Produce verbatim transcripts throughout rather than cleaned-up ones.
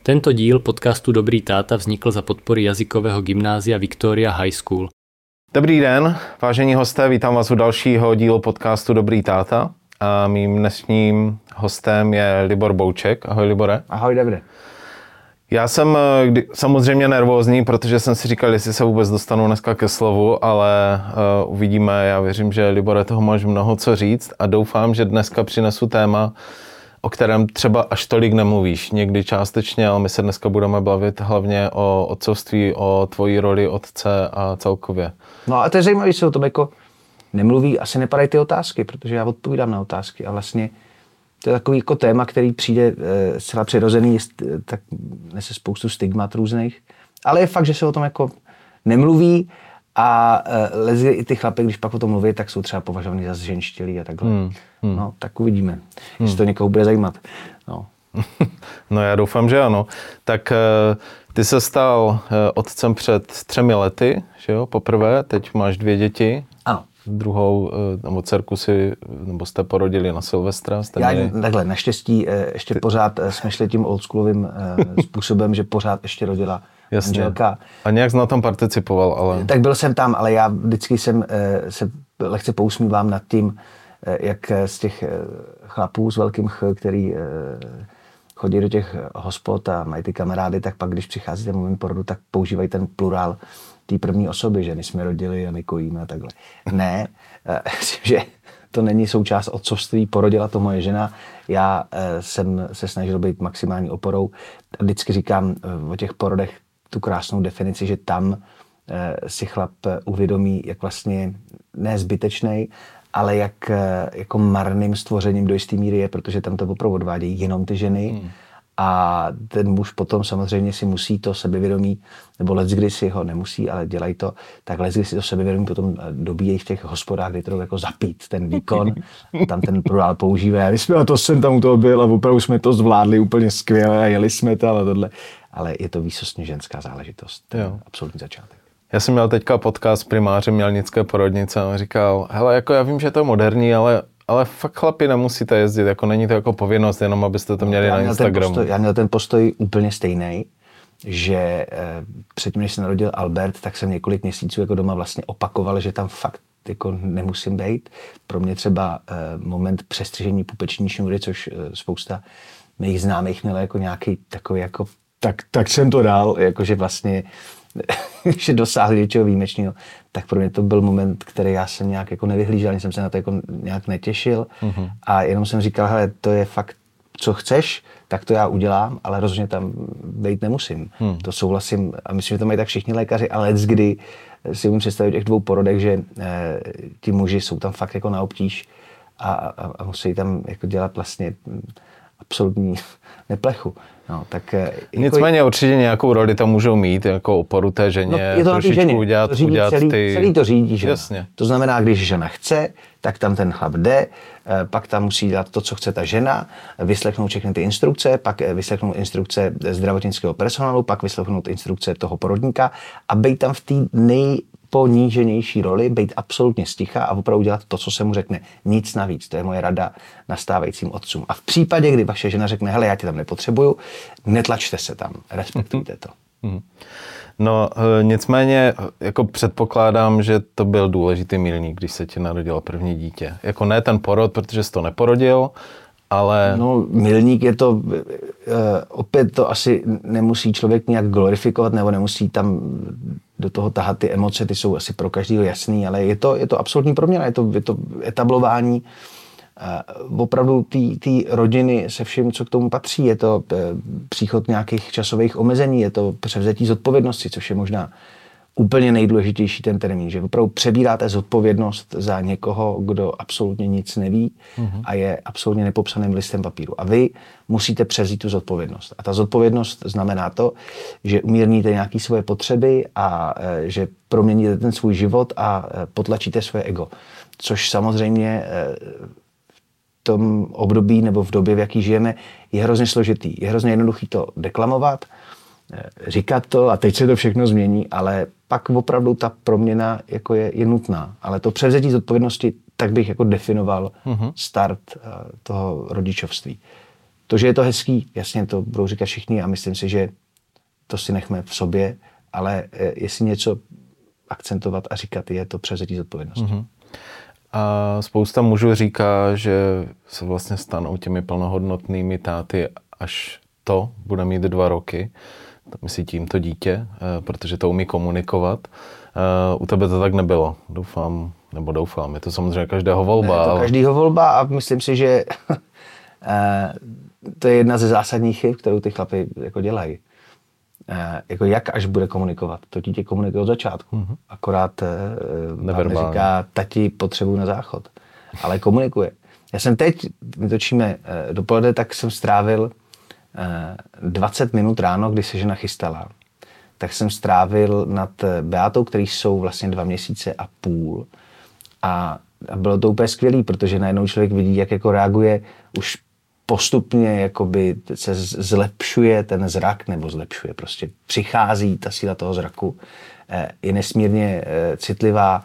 Tento díl podcastu Dobrý táta vznikl za podpory jazykového gymnázia Victoria High School. Dobrý den, vážení hosté, vítám vás u dalšího dílu podcastu Dobrý táta. A mým dnešním hostem je Libor Bouček. Ahoj, Libore. Ahoj, Davide. Já jsem kdy, samozřejmě nervózní, protože jsem si říkal, jestli se vůbec dostanu dneska ke slovu, ale uh, uvidíme. Já věřím, že, Libore, toho máš mnoho co říct a doufám, že dneska přinesu téma, o kterém třeba až tolik nemluvíš. Někdy částečně, ale my se dneska budeme bavit hlavně o otcovství, o tvojí roli otce a celkově. No a to je zajímavé, že se o tom jako nemluví, asi nepadají ty otázky, protože já odpovídám na otázky a vlastně to je takový jako téma, který přijde e, zcela přirozený, tak nese spoustu stigmat různých, ale je fakt, že se o tom jako nemluví a e, lezi i ty chlapy, když pak o tom mluví, tak jsou třeba považovaný za zženštilí a takhle. Hmm, hmm. No, tak uvidíme, hmm. jestli to někoho bude zajímat. No. No já doufám, že ano. Tak e, ty se stal e, otcem před třemi lety, že jo, poprvé, teď máš dvě děti. Ano. Druhou, nebo dcerku si, nebo jste porodili na Silvestra? Jste Já měli... takhle, naštěstí ještě Ty... pořád jsme šli tím oldschoolovým způsobem, že pořád ještě rodila manželka. A nějak jsi na tom participoval, ale... Tak byl jsem tam, ale já vždycky jsem se lehce pousmívám nad tím, jak z těch chlapů s velkým ch, který chodí do těch hospod a mají ty kamarády, tak pak, když přichází ten moment porodu, tak používají ten plurál té první osoby, že my jsme rodili a my kojíme a takhle. Ne, že to není součást otcovství, porodila to moje žena, já jsem se snažil být maximální oporou. Vždycky říkám o těch porodech tu krásnou definici, že tam si chlap uvědomí, jak vlastně ne zbytečnej, ale jak jako marným stvořením do jisté míry je, protože tam to opravdu odvádějí jenom ty ženy. Hmm. A ten muž potom samozřejmě si musí to sebevědomí, nebo leckdy si ho nemusí, ale dělají to, tak leckdy si to sebevědomí potom dobíjejí v těch hospodách, kdy to jako zapít ten výkon. Tam ten plurál používá. My jsme, a to jsem tam u toho byl a opravdu jsme to zvládli úplně skvěle a jeli jsme to, ale tohle. Ale je to výsostně ženská záležitost. Jo. Absolutní začátek. Já jsem měl teďka podcast s primářem Mělnické porodnice a on říkal, hele, jako já vím, že to je moderní, ale Ale fakt chlapi nemusíte jezdit, jako není to jako povinnost, jenom abyste to měli já na Instagramu. Postoj, já měl ten postoj úplně stejný, že eh, předtím, než se narodil Albert, tak jsem několik měsíců jako doma vlastně opakoval, že tam fakt jako nemusím být. Pro mě třeba eh, moment přestřižení pupeční šňůry, což eh, spousta mých známých měla jako nějaký takový jako, tak, tak jsem to dal, jakože vlastně že dosáhli něčeho výjimečného, tak pro mě to byl moment, který já jsem nějak jako nevyhlížel, ani jsem se na to jako nějak netěšil uh-huh. a jenom jsem říkal, hele, to je fakt, co chceš, tak to já udělám, ale rozhodně tam být nemusím. Hmm. To souhlasím a myslím, že to mají tak všichni lékaři, ale kdy si umím představit těch dvou porodech, že eh, ti muži jsou tam fakt jako na obtíž a, a, a musí tam jako dělat vlastně absolutní neplechu. No, tak, nicméně jako, určitě nějakou roli tam můžou mít, jako oporu té ženě, no, je to trošičku ženě. udělat, to řídí udělat celý, ty... celý to řídí žena. Jasně. To znamená, když žena chce, tak tam ten chlap jde, pak tam musí dělat to, co chce ta žena, vyslechnout všechny ty instrukce, pak vyslechnout instrukce zdravotnického personálu, pak vyslechnout instrukce toho porodníka a být tam v té nej poníženější roli, být absolutně sticha a opravdu dělat to, co se mu řekne. Nic navíc. To je moje rada nastávajícím otcům. A v případě, kdy vaše žena řekne, hele, já tě tam nepotřebuju, netlačte se tam, respektujte to. No, nicméně, jako předpokládám, že to byl důležitý milník, když se ti narodilo první dítě. Jako ne ten porod, protože jsi to neporodil, ale... No, milník je to, uh, opět to asi nemusí člověk nějak glorifikovat, nebo nemusí tam do toho tahat ty emoce, ty jsou asi pro každého jasný, ale je to, je to absolutní proměna, je to, je to etablování uh, opravdu té rodiny se vším, co k tomu patří. Je to uh, příchod nějakých časových omezení, je to převzetí zodpovědnosti, což je možná úplně nejdůležitější ten termín, že opravdu přebíráte zodpovědnost za někoho, kdo absolutně nic neví mm-hmm. a je absolutně nepopsaným listem papíru. A vy musíte převzít tu zodpovědnost. A ta zodpovědnost znamená to, že umírníte nějaké svoje potřeby a e, že proměníte ten svůj život a e, potlačíte svoje ego. Což samozřejmě e, v tom období nebo v době, v jaký žijeme, je hrozně složitý. Je hrozně jednoduchý to deklamovat, říkat to a teď se to všechno změní, ale pak opravdu ta proměna jako je, je nutná. Ale to převzetí zodpovědnosti, tak bych jako definoval uh-huh. start uh, toho rodičovství. To, že je to hezký, jasně to budou říkat všichni a myslím si, že to si nechme v sobě, ale jestli něco akcentovat a říkat, je to převzetí zodpovědnosti. Mm-hmm. A spousta mužů říká, že se vlastně stanou těmi plnohodnotnými táty, až to bude mít dva roky. Myslí tím to dítě, protože to umí komunikovat. U tebe to tak nebylo, doufám, nebo doufám, je to samozřejmě každého volba. Ne, je to ale... každého volba a myslím si, že to je jedna ze zásadních chyb, kterou ty chlapi jako dělají. Jako jak až bude komunikovat. To dítě komunikuje od začátku. Mm-hmm. Akorát říká, tati, potřebuji na záchod. Ale komunikuje. Já jsem teď, my točíme dopoledne, tak jsem strávil dvacet minut ráno, když se žena chystala. Tak jsem strávil nad Beatou, který jsou vlastně dva měsíce a půl. A, a bylo to úplně skvělý, protože najednou člověk vidí, jak jako reaguje už postupně jakoby se zlepšuje ten zrak, nebo zlepšuje, prostě přichází ta síla toho zraku, je nesmírně citlivá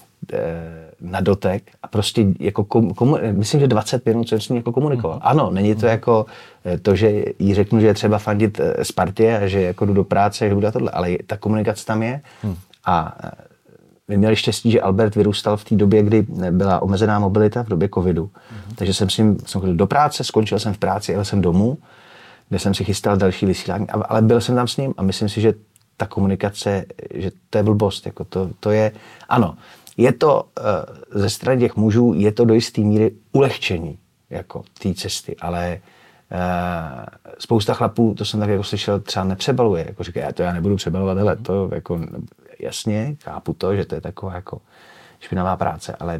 na dotek a prostě jako komu, myslím, že dvacet minut jsem s ní jako komunikoval. Ano, není to jako to, že jí řeknu, že je třeba fandit Spartě a že jako jdu do práce, že budu tohle, ale ta komunikace tam je a my měli štěstí, že Albert vyrůstal v té době, kdy byla omezená mobilita, v době covidu. Mm-hmm. Takže jsem s ním jsem chodil do práce, skončil jsem v práci, jel jsem domů, kde jsem si chystal další vysílání, ale byl jsem tam s ním a myslím si, že ta komunikace, že to je blbost. Jako to, to je, ano, je to uh, ze strany těch mužů, je to do jisté míry ulehčení jako té cesty, ale uh, spousta chlapů, to jsem tak jako slyšel, třeba nepřebaluje. Jako říká, já to já nebudu přebalovat, hele, to jako... Jasně, chápu to, že to je taková jako špinavá práce, ale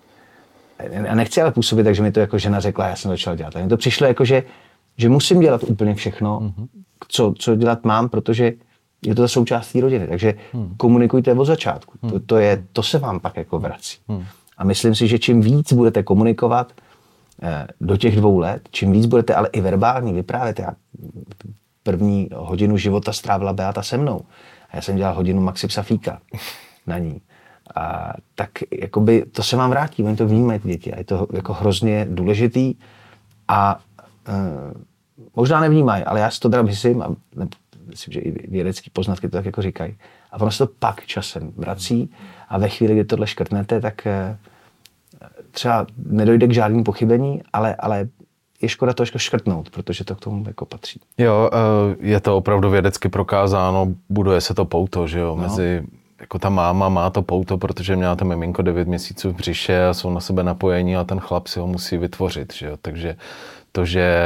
já nechci ale působit tak, že mi to jako žena řekla, já jsem začal dělat. A mně to přišlo jako, že, že musím dělat úplně všechno, mm-hmm. co, co dělat mám, protože je to ta součást té rodiny. Takže mm. komunikujte od začátku. Mm. To, to, je, to se vám pak jako vrací. Mm. A myslím si, že čím víc budete komunikovat eh, do těch dvou let, čím víc budete ale i verbální vyprávět. Já první hodinu života strávila Beata se mnou. A já jsem dělal hodinu Maxi Psafíka na ní. A tak jakoby to se vám vrátí, oni to vnímají ty děti a je to jako hrozně důležitý a e, možná nevnímají, ale já si to teda myslím a ne, myslím, že i vědecký poznatky to tak jako říkají. A ono se to pak časem vrací a ve chvíli, kdy tohle škrtnete, tak e, třeba nedojde k žádnému pochybení, ale, ale je škoda to ještě škrtnout, protože to k tomu jako patří. Jo, je to opravdu vědecky prokázáno, buduje se to pouto, že jo, no. Mezi, jako ta máma má to pouto, protože měla to miminko devět měsíců v břiše a jsou na sebe napojení a ten chlap si ho musí vytvořit, že jo, takže to, že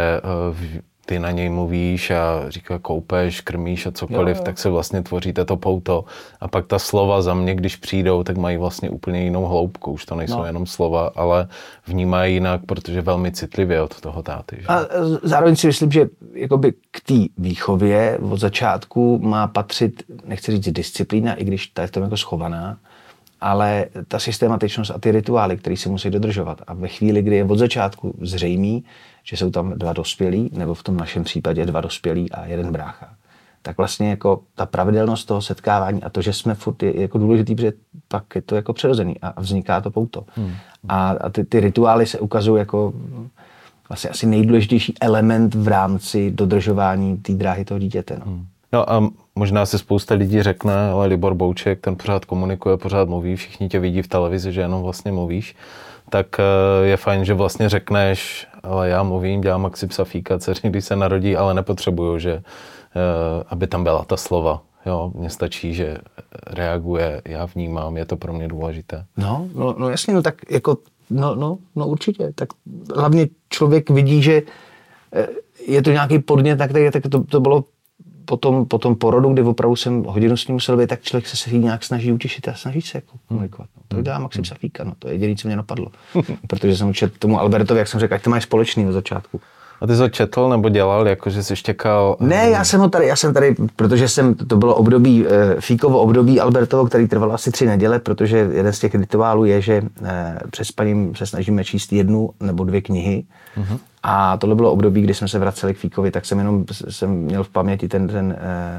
ty na něj mluvíš a říká koupeš, krmíš a cokoliv, jo, jo. tak se vlastně tvoříte to pouto a pak ta slova za mě, když přijdou, tak mají vlastně úplně jinou hloubku, už to nejsou no. jenom slova, ale vnímají jinak, protože velmi citlivě od toho táty. Že? A zároveň si myslím, že jakoby k té výchově od začátku má patřit, nechci říct disciplína, i když ta je v tom jako schovaná, ale ta systematičnost a ty rituály, které se musí dodržovat. A ve chvíli, kdy je od začátku zřejmý, že jsou tam dva dospělí, nebo v tom našem případě dva dospělí a jeden brácha, tak vlastně jako ta pravidelnost toho setkávání a to, že jsme furt, je jako důležitý, protože pak je to jako přirozený a vzniká to pouto. Hmm. A, a ty, ty rituály se ukazují jako vlastně asi nejdůležitější element v rámci dodržování té dráhy toho dítěte. No. Hmm. No a možná si spousta lidí řekne, ale Libor Bouček, ten pořád komunikuje, pořád mluví, všichni tě vidí v televizi, že jenom vlastně mluvíš, tak je fajn, že vlastně řekneš, ale já mluvím, dělám Maxi Psafíka, dceři, když se narodí, ale nepotřebuju, že aby tam byla ta slova. Jo, mně stačí, že reaguje, já vnímám, je to pro mě důležité. No, no, no jasně, no tak jako, no, no, no určitě, tak hlavně člověk vidí, že je to nějaký podnět, tak, tak to, to bylo po tom, po tom porodu, kdy opravdu jsem hodinu s ním musel být, tak člověk se se nějak snaží utěšit a snaží se jako komunikovat. No, to dělá Maxi Psafíka, no, to je jediné, co mě napadlo. Protože jsem učil tomu Albertovi, jak jsem řekl, ať to máš společný od začátku. A ty jsi ho četl nebo dělal, jakože jsi štěkal? Ne, já jsem ho tady, já jsem tady, protože jsem, to bylo období, Fíkovo období Albertovo, který trvalo asi tři neděle, protože jeden z těch rituálů je, že před spaním se snažíme číst jednu nebo dvě knihy. Uh-huh. A tohle bylo období, kdy jsme se vraceli k Fíkovi, tak jsem jenom jsem měl v paměti ten, ten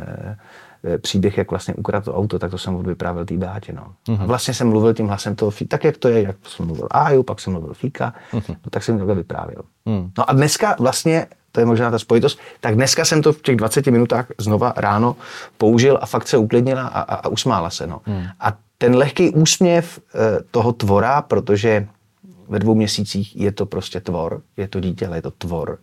eh, příběh, jak vlastně ukradl to auto, tak to jsem vyprávěl té Beátě. No. Uh-huh. A vlastně jsem mluvil tím hlasem toho Fíka, tak jak to je, jak jsem mluvil Áju, pak jsem mluvil Fíka, uh-huh. no, tak jsem takhle vyprávěl. Uh-huh. No a dneska vlastně to je možná ta spojitost. Tak dneska jsem to v těch dvaceti minutách znova ráno použil a fakt se uklidnila a, a, a usmála se. No. Hmm. A ten lehký úsměv toho tvora, protože ve dvou měsících je to prostě tvor, je to dítě, ale je to tvor,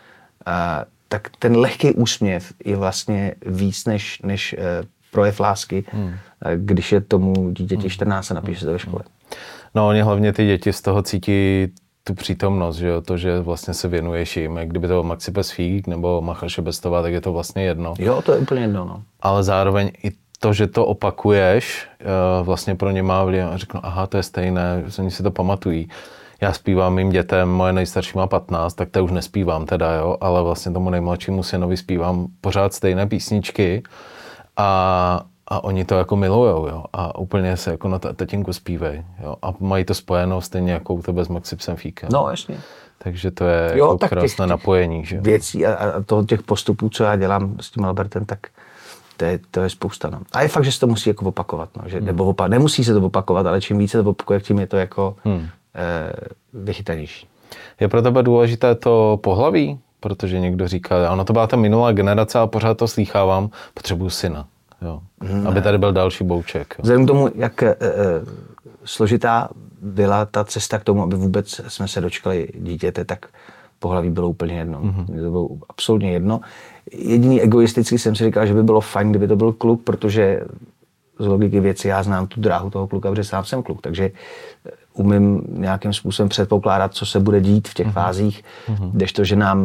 a, tak ten lehký úsměv je vlastně víc než, než projev lásky, hmm. když je tomu dítěti čtrnáct a napíše se to ve škole. No, oni hlavně ty děti z toho cítí tu přítomnost, že jo, to, že vlastně se věnuješ jim. Kdyby to byl Maxi Pesfík nebo Macha Šebestová, tak je to vlastně jedno. Jo, to je úplně jedno, no. Ale zároveň i to, že to opakuješ, vlastně pro ně má vliv a řeknu, aha, to je stejné, oni si to pamatují. Já zpívám mým dětem, moje nejstarší má patnáct, tak to už nespívám teda, jo, ale vlastně tomu nejmladšímu synovi zpívám pořád stejné písničky a, a oni to jako milujou, jo, a úplně se jako na tatínku zpívej, jo, a mají to spojeno stejně jako u tebe s Maxi Pesfíkem. No, jasně. Takže to je jo, jako tak krásné těch, těch napojení, že? Věcí a, a toho těch postupů, co já dělám s tím Albertem, tak to je, to je spousta. No. A je fakt, že se to musí jako opakovat, no, že, hmm. nebo opa- nemusí se to opakovat, ale čím více to opakuje, tím je to jako hmm. eh, vychytanější. Je pro tebe důležité to pohlaví? Protože někdo říká, ano, to byla ta minulá generace a pořád to slýchávám, potřebuju syna, jo, hmm. aby tady byl další Bouček. Jo. Vzhledem k tomu, jak eh, složitá byla ta cesta k tomu, aby vůbec jsme se dočkali dítěte, tak pohlaví bylo úplně jedno. Mm-hmm. To bylo absolutně jedno. Jediný egoisticky jsem si říkal, že by bylo fajn, kdyby to byl kluk, protože z logiky věci já znám tu dráhu toho kluka, protože sám jsem kluk, takže umím nějakým způsobem předpokládat, co se bude dít v těch mm-hmm. fázích, mm-hmm. kdežto, že nám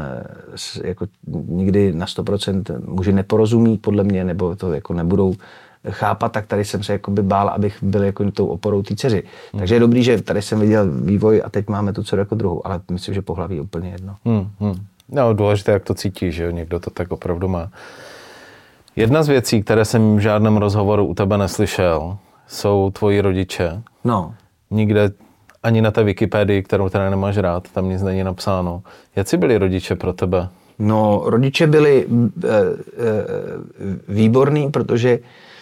e, jako nikdy na sto procent muži neporozumí, podle mě, nebo to jako nebudou chápat, tak tady jsem se jakoby bál, abych byl jako tou oporou té dceři. Hmm. Takže je dobrý, že tady jsem viděl vývoj a teď máme tu dceru jako druhou, ale myslím, že pohlaví je úplně jedno. Hmm, hmm. No, důležité, jak to cítí, že někdo to tak opravdu má. Jedna z věcí, které jsem v žádném rozhovoru u tebe neslyšel, jsou tvoji rodiče. No. Nikde, ani na té Wikipedii, kterou teda nemáš rád, tam nic není napsáno. Jací byli rodiče pro tebe? No, rodiče byli e, e, výborní, protože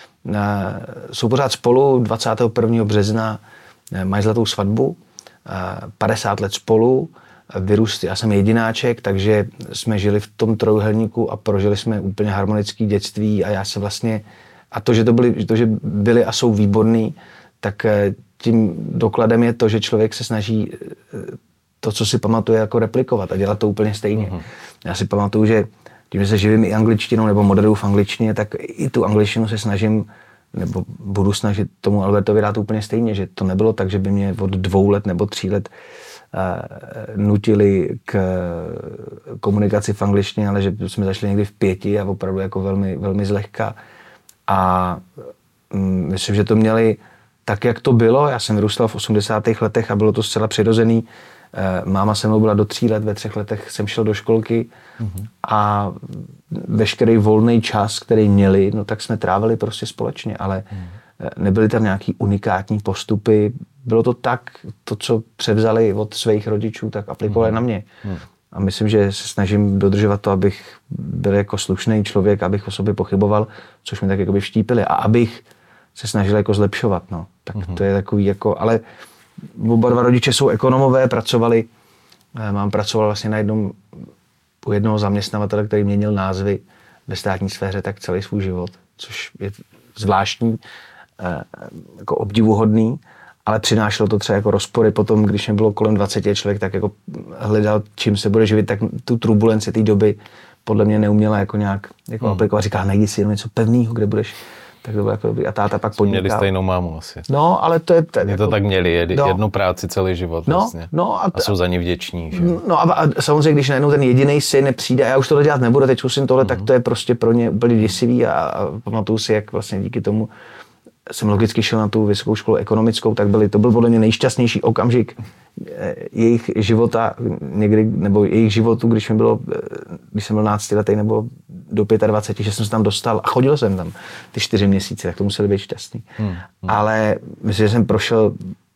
jsou pořád spolu, dvacátého prvního března mají zlatou svatbu, padesát let spolu, vyrůst, já jsem jedináček, takže jsme žili v tom trojúhelníku a prožili jsme úplně harmonické dětství a já se vlastně, a to, že to byli, to, že byli a jsou výborní, tak tím dokladem je to, že člověk se snaží to, co si pamatuje, jako replikovat a dělat to úplně stejně. Mm-hmm. Já si pamatuju, že tím, že se živím i angličtinou nebo moderuju v angličtině, tak i tu angličtinu se snažím, nebo budu snažit tomu Albertovi dát úplně stejně, že to nebylo tak, že by mě od dvou let nebo tří let uh, nutili k komunikaci v angličtině, ale že jsme začali někdy v pěti a opravdu jako velmi, velmi zlehka. A um, myslím, že to měli tak, jak to bylo. Já jsem vyrůstal v osmdesátých letech a bylo to zcela přirozený. Máma se mnou byla do tří let, ve třech letech jsem šel do školky mm-hmm. a veškerý volný čas, který měli, no tak jsme trávili prostě společně, ale mm. nebyly tam nějaký unikátní postupy. Bylo to tak, to, co převzali od svých rodičů, tak aplikovali mm. na mě. Mm. A myslím, že se snažím dodržovat to, abych byl jako slušný člověk, abych o sobě pochyboval, což mi tak jako by vštípili a abych se snažil jako zlepšovat, no. Tak mm-hmm. to je takový jako, ale oba dva rodiče jsou ekonomové, pracovali, mám pracoval vlastně na jednom, u jednoho zaměstnavatele, který měnil názvy ve státní sféře tak celý svůj život, což je zvláštní, jako obdivuhodný, ale přinášelo to třeba jako rozpory potom, když mě bylo kolem dvaceti člověk, tak jako hledal, čím se bude živit, tak tu turbulenci té doby podle mě neuměla jako nějak jako hmm. aplikovat. Říká, najdi si jenom něco pevného, kde budeš. Tak to bylo jako dobrý. A táta pak podnikal. Měli stejnou mámu asi. No, ale to je... Ten, Mě jako, to tak měli, jed, no, jednu práci celý život no, vlastně. No, a, t- a jsou za ní vděční. Že? No a, a samozřejmě, když najednou ten jediný syn nepřijde a já už tohle dělat nebudu, teď zkusím tohle, mm-hmm. tak to je prostě pro ně úplně děsivý a, a pamatuju si, jak vlastně díky tomu jsem logicky šel na tu vysokou školu ekonomickou, tak byly, to byl podle mě nejšťastnější okamžik jejich života někdy, nebo jejich životu, když mi bylo, když jsem byl náctiletý nebo do dvaceti pěti, že jsem se tam dostal a chodil jsem tam ty čtyři měsíce, tak to museli být šťastný. Hmm, hmm. Ale myslím, že jsem prošel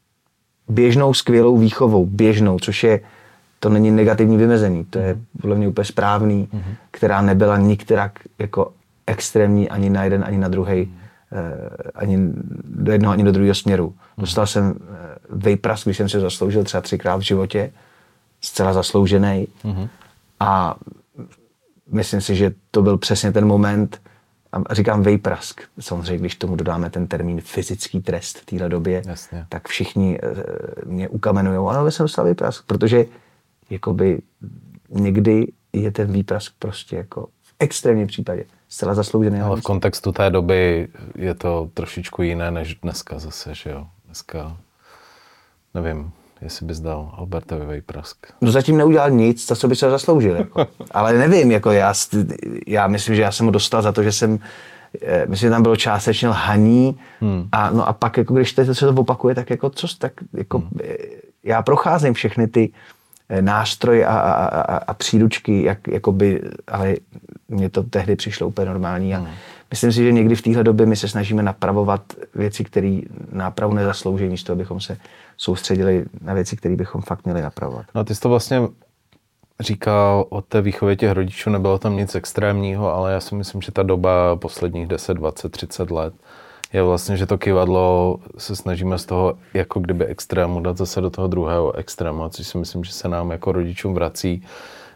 běžnou skvělou výchovou, běžnou, což je, to není negativní vymezení, to je podle mě úplně správný, hmm. která nebyla nikterak jako extrémní ani na jeden, ani na druhej. Hmm. ani do jednoho, ani do druhého směru. Dostal jsem vejprask, když jsem se zasloužil třeba třikrát v životě, zcela zasloužený. Mm-hmm. A myslím si, že to byl přesně ten moment, a říkám vejprask, samozřejmě, když tomu dodáme ten termín fyzický trest v téhle době, Jasně. tak všichni mě ukamenujou, ano, jsem dostal výprask, protože jakoby někdy je ten výprask prostě jako v extrémním případě zcela zasloužený. Ale v kontextu té doby je to trošičku jiné než dneska zase, že jo? Dneska nevím, jestli bys dal Albertovi vejprask. No zatím neudělal nic, za co by se ho zasloužil. Jako. Ale nevím, jako já, já myslím, že já jsem ho dostal za to, že jsem, myslím, že tam bylo částečně lhaní hmm. a, no a pak, jako, když se to opakuje, tak jako co, tak jako hmm. já procházím všechny ty nástroje a, a, a, a příručky, jak, jakoby, ale mně to tehdy přišlo úplně normální a hmm. myslím si, že někdy v téhle době my se snažíme napravovat věci, které nápravu nezaslouží, místo abychom se soustředili na věci, které bychom fakt měli napravovat. No ty jsi to vlastně říkal o té výchově těch rodičů, nebylo tam nic extrémního, ale já si myslím, že ta doba posledních deset, dvacet, třicet let je vlastně, že to kyvadlo se snažíme z toho jako kdyby extrému dát zase do toho druhého extrému, což si myslím, že se nám jako rodičům vrací,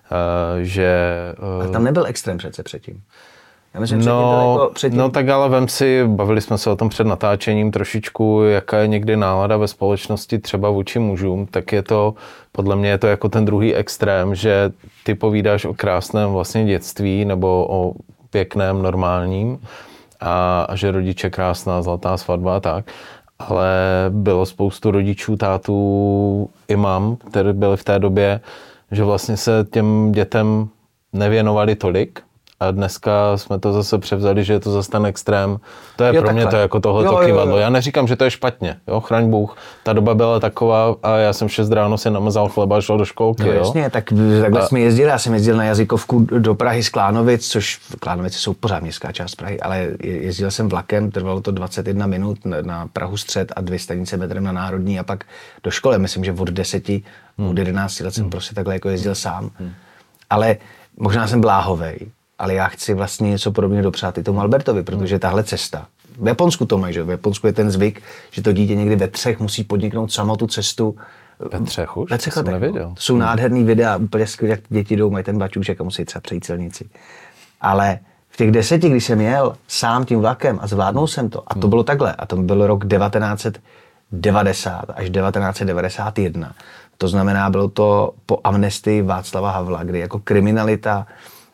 že... Ale tam nebyl extrém přece předtím. Já myslím, že no, jako předtím... no tak ale vem si, bavili jsme se o tom před natáčením trošičku, jaká je někdy nálada ve společnosti třeba vůči mužům, tak je to, podle mě je to jako ten druhý extrém, že ty povídáš o krásném vlastně dětství nebo o pěkném, normálním a, a že rodiče krásná, zlatá svatba a tak, ale bylo spoustu rodičů, tátů i mam, které byly v té době, že vlastně se těm dětem nevěnovali tolik. A dneska jsme to zase převzali, že je to zase ten extrém. To je jo, pro mě takhle. To jako tohleto kyvadlo. Já neříkám, že to je špatně, jo, chraň Bůh. Ta doba byla taková a já jsem v šest ráno si namazal chleba a šel do školky. No jo. jasně, tak takhle a... jsme jezdili. Já jsem jezdil na jazykovku do Prahy z Klánovic, což Klánovice jsou pořád městská část Prahy, ale jezdil jsem vlakem, trvalo to dvacet jedna minut na Prahu střed a dvě stanice metrem na Národní a pak do školy. Myslím, že od deseti, hmm. od jedenácti let jsem hmm. prostě takhle jako jezdil sám. Hmm. Ale možná jsem bláhovej. Ale já chci vlastně něco podobného dopřát i tomu Albertovi, protože tahle cesta, v Japonsku to mají, že v Japonsku je ten zvyk, že to dítě někdy ve třech musí podniknout samo tu cestu. Ve třech už? Ve třech letech. Neviděl. To jsou hmm. nádherný videa, úplně skvělé, jak děti jdou, mají ten baťůček a musí třeba přejít silnici. Ale v těch deseti, když jsem jel sám tím vlakem a zvládnul jsem to, a to hmm. bylo takhle, a to byl rok devatenáct set devadesát až devatenáct set devadesát jedna. To znamená, bylo to po amnestii Václava Havla, kdy jako kriminalita,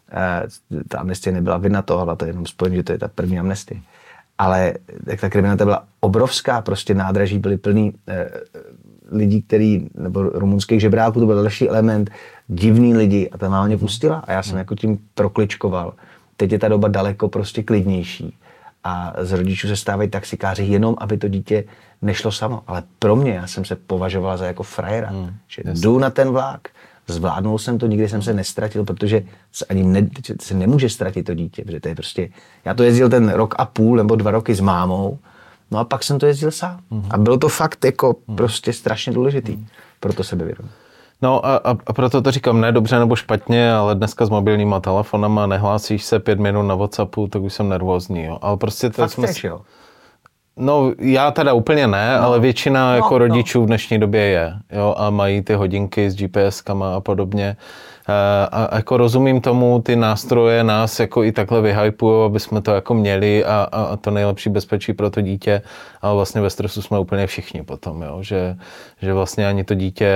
ta amnestie nebyla vinna toho, to je jenom spojení, že to je ta první amnestie. Ale jak ta kriminalita byla obrovská, prostě nádraží byly plný eh, lidí, který, nebo rumunských žebráků, to byl další element, divný lidi a ta máma mě pustila a já jsem jako tím prokličkoval. Teď je ta doba daleko prostě klidnější a z rodičů se stávají taxikáři jenom, aby to dítě nešlo samo. Ale pro mě, já jsem se považoval za jako frajera, hmm, že jasný. Jdu na ten vlák. Zvládnul jsem to, nikdy jsem se nestratil, protože se ani ne, se nemůže ztratit to dítě, protože to je prostě, já to jezdil ten rok a půl nebo dva roky s mámou, no a pak jsem to jezdil sám. Mm-hmm. A bylo to fakt jako mm-hmm. prostě strašně důležitý mm-hmm. pro to sebevědomí. No a, a, a proto to říkám, ne dobře nebo špatně, ale dneska s mobilníma telefonama nehlásíš se pět minut na WhatsAppu, tak už jsem nervózní, jo. Ale prostě to fakt jsme... tež, jo. No já teda úplně ne, no. ale většina no, jako rodičů no. v dnešní době je, jo, a mají ty hodinky s GPSkama a podobně. A, a jako rozumím tomu, ty nástroje nás jako i takhle vyhypujou, aby jsme to jako měli a, a, a to nejlepší bezpečí pro to dítě, ale vlastně ve stresu jsme úplně všichni potom, jo, že, že vlastně ani to dítě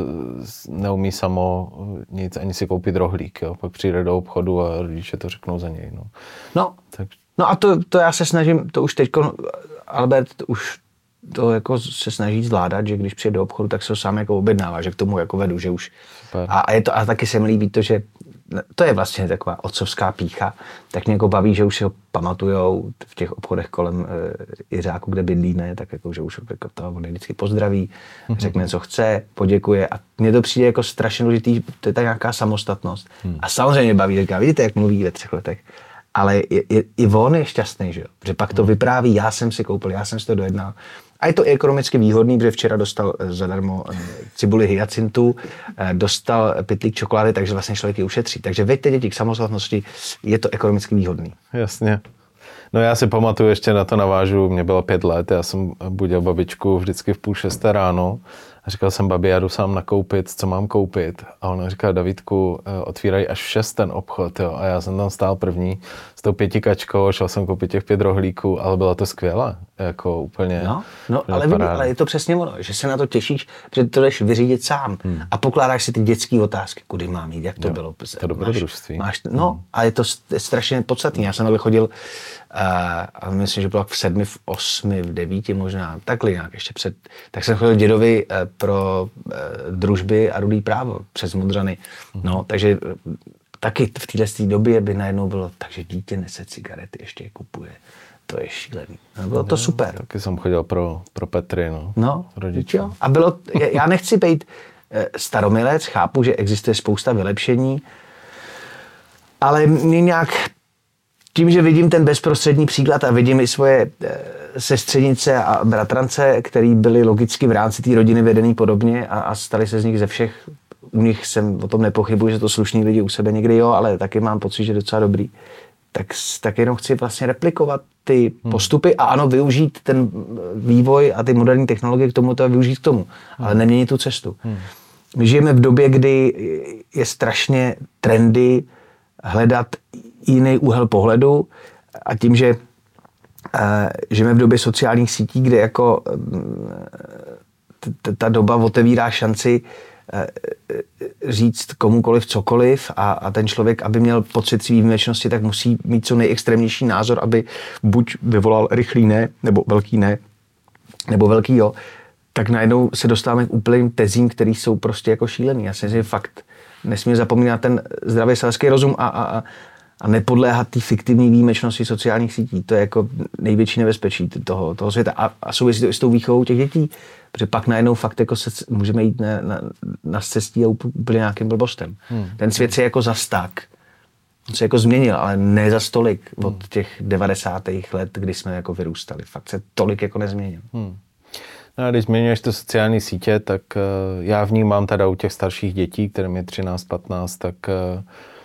neumí samo nic, ani si koupit rohlík, jo, pak přijde do obchodu a rodiče to řeknou za něj, no. No, tak. no a to, to já se snažím, to už teďko, Albert už to jako se snaží zvládat, že když přijde do obchodu, tak se ho sám jako objednává, že k tomu jako vedu, že už. A, a, je to, a taky se mi líbí to, že to je vlastně taková otcovská pýcha, tak mě jako baví, že už si ho pamatujou v těch obchodech kolem e, Iřáku, kde bydlíme, tak jako, že už jako to on vždycky pozdraví, mm-hmm. řekne, co chce, poděkuje a mně to přijde jako strašně důležitý, to je ta nějaká samostatnost. Mm. A samozřejmě baví, říká, vidíte, jak mluví ve třech letech. Ale i, i, i on je šťastný, že jo? Že pak to vypráví, já jsem si koupil, já jsem si to dojednal. A je to ekonomicky výhodný, protože včera dostal zadarmo cibuli hyacintů, dostal pytlík čokolády, takže vlastně člověk ji ušetří. Takže veďte děti k samostatnosti, je to ekonomicky výhodný. Jasně. No já si pamatuju, ještě na to navážu, mě bylo pět let, já jsem budil babičku vždycky v půl šesté ráno A říkal jsem, babi, já jdu sám nakoupit, co mám koupit. A ona říkala, Davidku, otvírají až v šest ten obchod, jo. A já jsem tam stál první s tou pětikačkou, šel jsem koupit těch pět rohlíků, ale bylo to skvělé, jako úplně. No, no ale, vidí, ale je to přesně ono, že se na to těšíš, že to jdeš vyřídit sám hmm. a pokládáš si ty dětské otázky, kudy mám jít, jak to jo, bylo. To dobrodružství. Máš, no hmm. a je to strašně podstatný. Já jsem takhle chodil, a, a myslím, že bylo v sedmi, v osmi, v devíti možná, takhle nějak ještě před, tak jsem chodil dědovi pro družby a rudý právo přes Modrany. No, takže taky v této době by najednou bylo, takže dítě nese cigarety, ještě je kupuje. To je šílený. No, bylo to no, super. Taky jsem chodil pro, pro Petry, no. No, jo. A bylo, já nechci být staromilec, chápu, že existuje spousta vylepšení, ale mě nějak tím, že vidím ten bezprostřední příklad a vidím i svoje sestřenice a bratrance, který byli logicky v rámci té rodiny vedený podobně a, a stali se z nich ze všech. U nich jsem o tom nepochybuji, že to slušní lidi u sebe někdy jo, ale taky mám pocit, že je docela dobrý. Tak, tak jenom chci vlastně replikovat ty hmm. postupy a ano, využít ten vývoj a ty moderní technologie k tomu to využít k tomu, hmm. ale neměnit tu cestu. Hmm. My žijeme v době, kdy je strašně trendy hledat jiný úhel pohledu a tím, že uh, žijeme v době sociálních sítí, kde jako uh, ta doba otevírá šanci uh, říct komukoliv cokoliv a, a ten člověk, aby měl pocit svý výjimečnosti, tak musí mít co nejextrémnější názor, aby buď vyvolal rychlý ne, nebo velký ne, nebo velký jo, tak najednou se dostáváme k úplným tezím, které jsou prostě jako šílený. Já si myslím, že fakt nesmíme zapomínat ten zdravý selský rozum a, a, a nepodléhat té fiktivní výjimečnosti sociálních sítí. To je jako největší nebezpečí toho, toho světa. A, a souvisí to i s tou výchovou těch dětí, protože pak najednou fakt jako se můžeme jít na, na, na cestí a úplně nějakým blbostem. Hmm. Ten svět se jako zas tak se jako změnil, ale ne za tolik hmm. od těch devadesátých let, kdy jsme jako vyrůstali. Fakt se tolik jako nezměnil. Hmm. No a když zmiňuješ ty sociální sítě, tak uh, já vnímám teda u těch starších dětí, kterým je třináct patnáct, tak uh,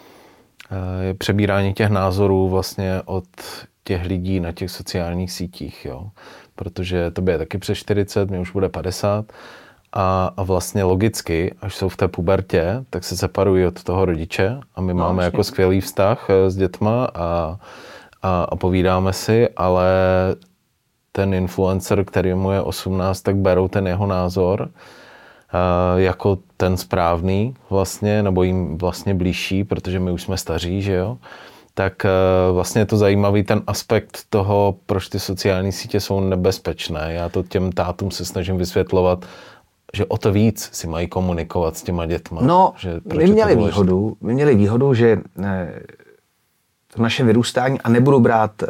je přebírání těch názorů vlastně od těch lidí na těch sociálních sítích, jo. Protože tobě je taky přes čtyřicet, mě už bude padesát a, a vlastně logicky, až jsou v té pubertě, tak se separují od toho rodiče a my no, máme vlastně jako skvělý vztah s dětma a, a, a povídáme si, ale ten influencer, který mu je osmnáct, tak berou ten jeho názor uh, jako ten správný vlastně, nebo jim vlastně blížší, protože my už jsme staří, že jo. Tak uh, vlastně je to zajímavý ten aspekt toho, proč ty sociální sítě jsou nebezpečné. Já to těm tátům se snažím vysvětlovat, že o to víc si mají komunikovat s těma dětma. No, že my měli výhodu, my měli výhodu, že eh, to naše vyrůstání, a nebudu brát eh,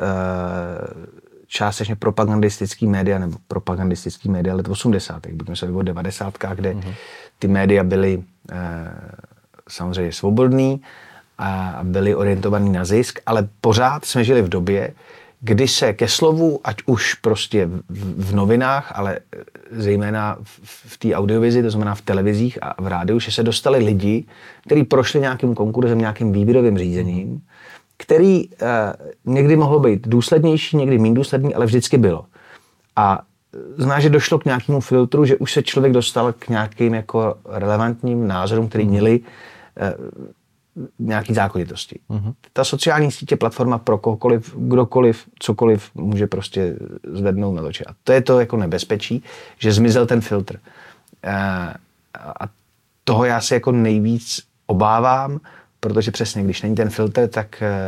částečně propagandistický média nebo propagandistický média let osmdesátých, budeme se o devadesátkách, kde uh-huh. ty média byly eh, samozřejmě svobodný a byly orientovaný na zisk, ale pořád jsme žili v době, kdy se ke slovu, ať už prostě v, v novinách, ale zejména v, v té audiovizi, to znamená v televizích a v rádiu, že se dostali lidi, kteří prošli nějakým konkurzem, nějakým výběrovým řízením, který eh, někdy mohlo být důslednější, někdy méně důsledný, ale vždycky bylo. A zná, že došlo k nějakému filtru, že už se člověk dostal k nějakým jako relevantním názorům, který měli eh, nějaký zákonitosti. Uh-huh. Ta sociální sítě, platforma pro kohokoliv, kdokoliv, cokoliv může prostě zvednout na oči. A to je to jako nebezpečí, že zmizel ten filtr. E, a toho já se jako nejvíc obávám, protože přesně, když není ten filtr, tak e,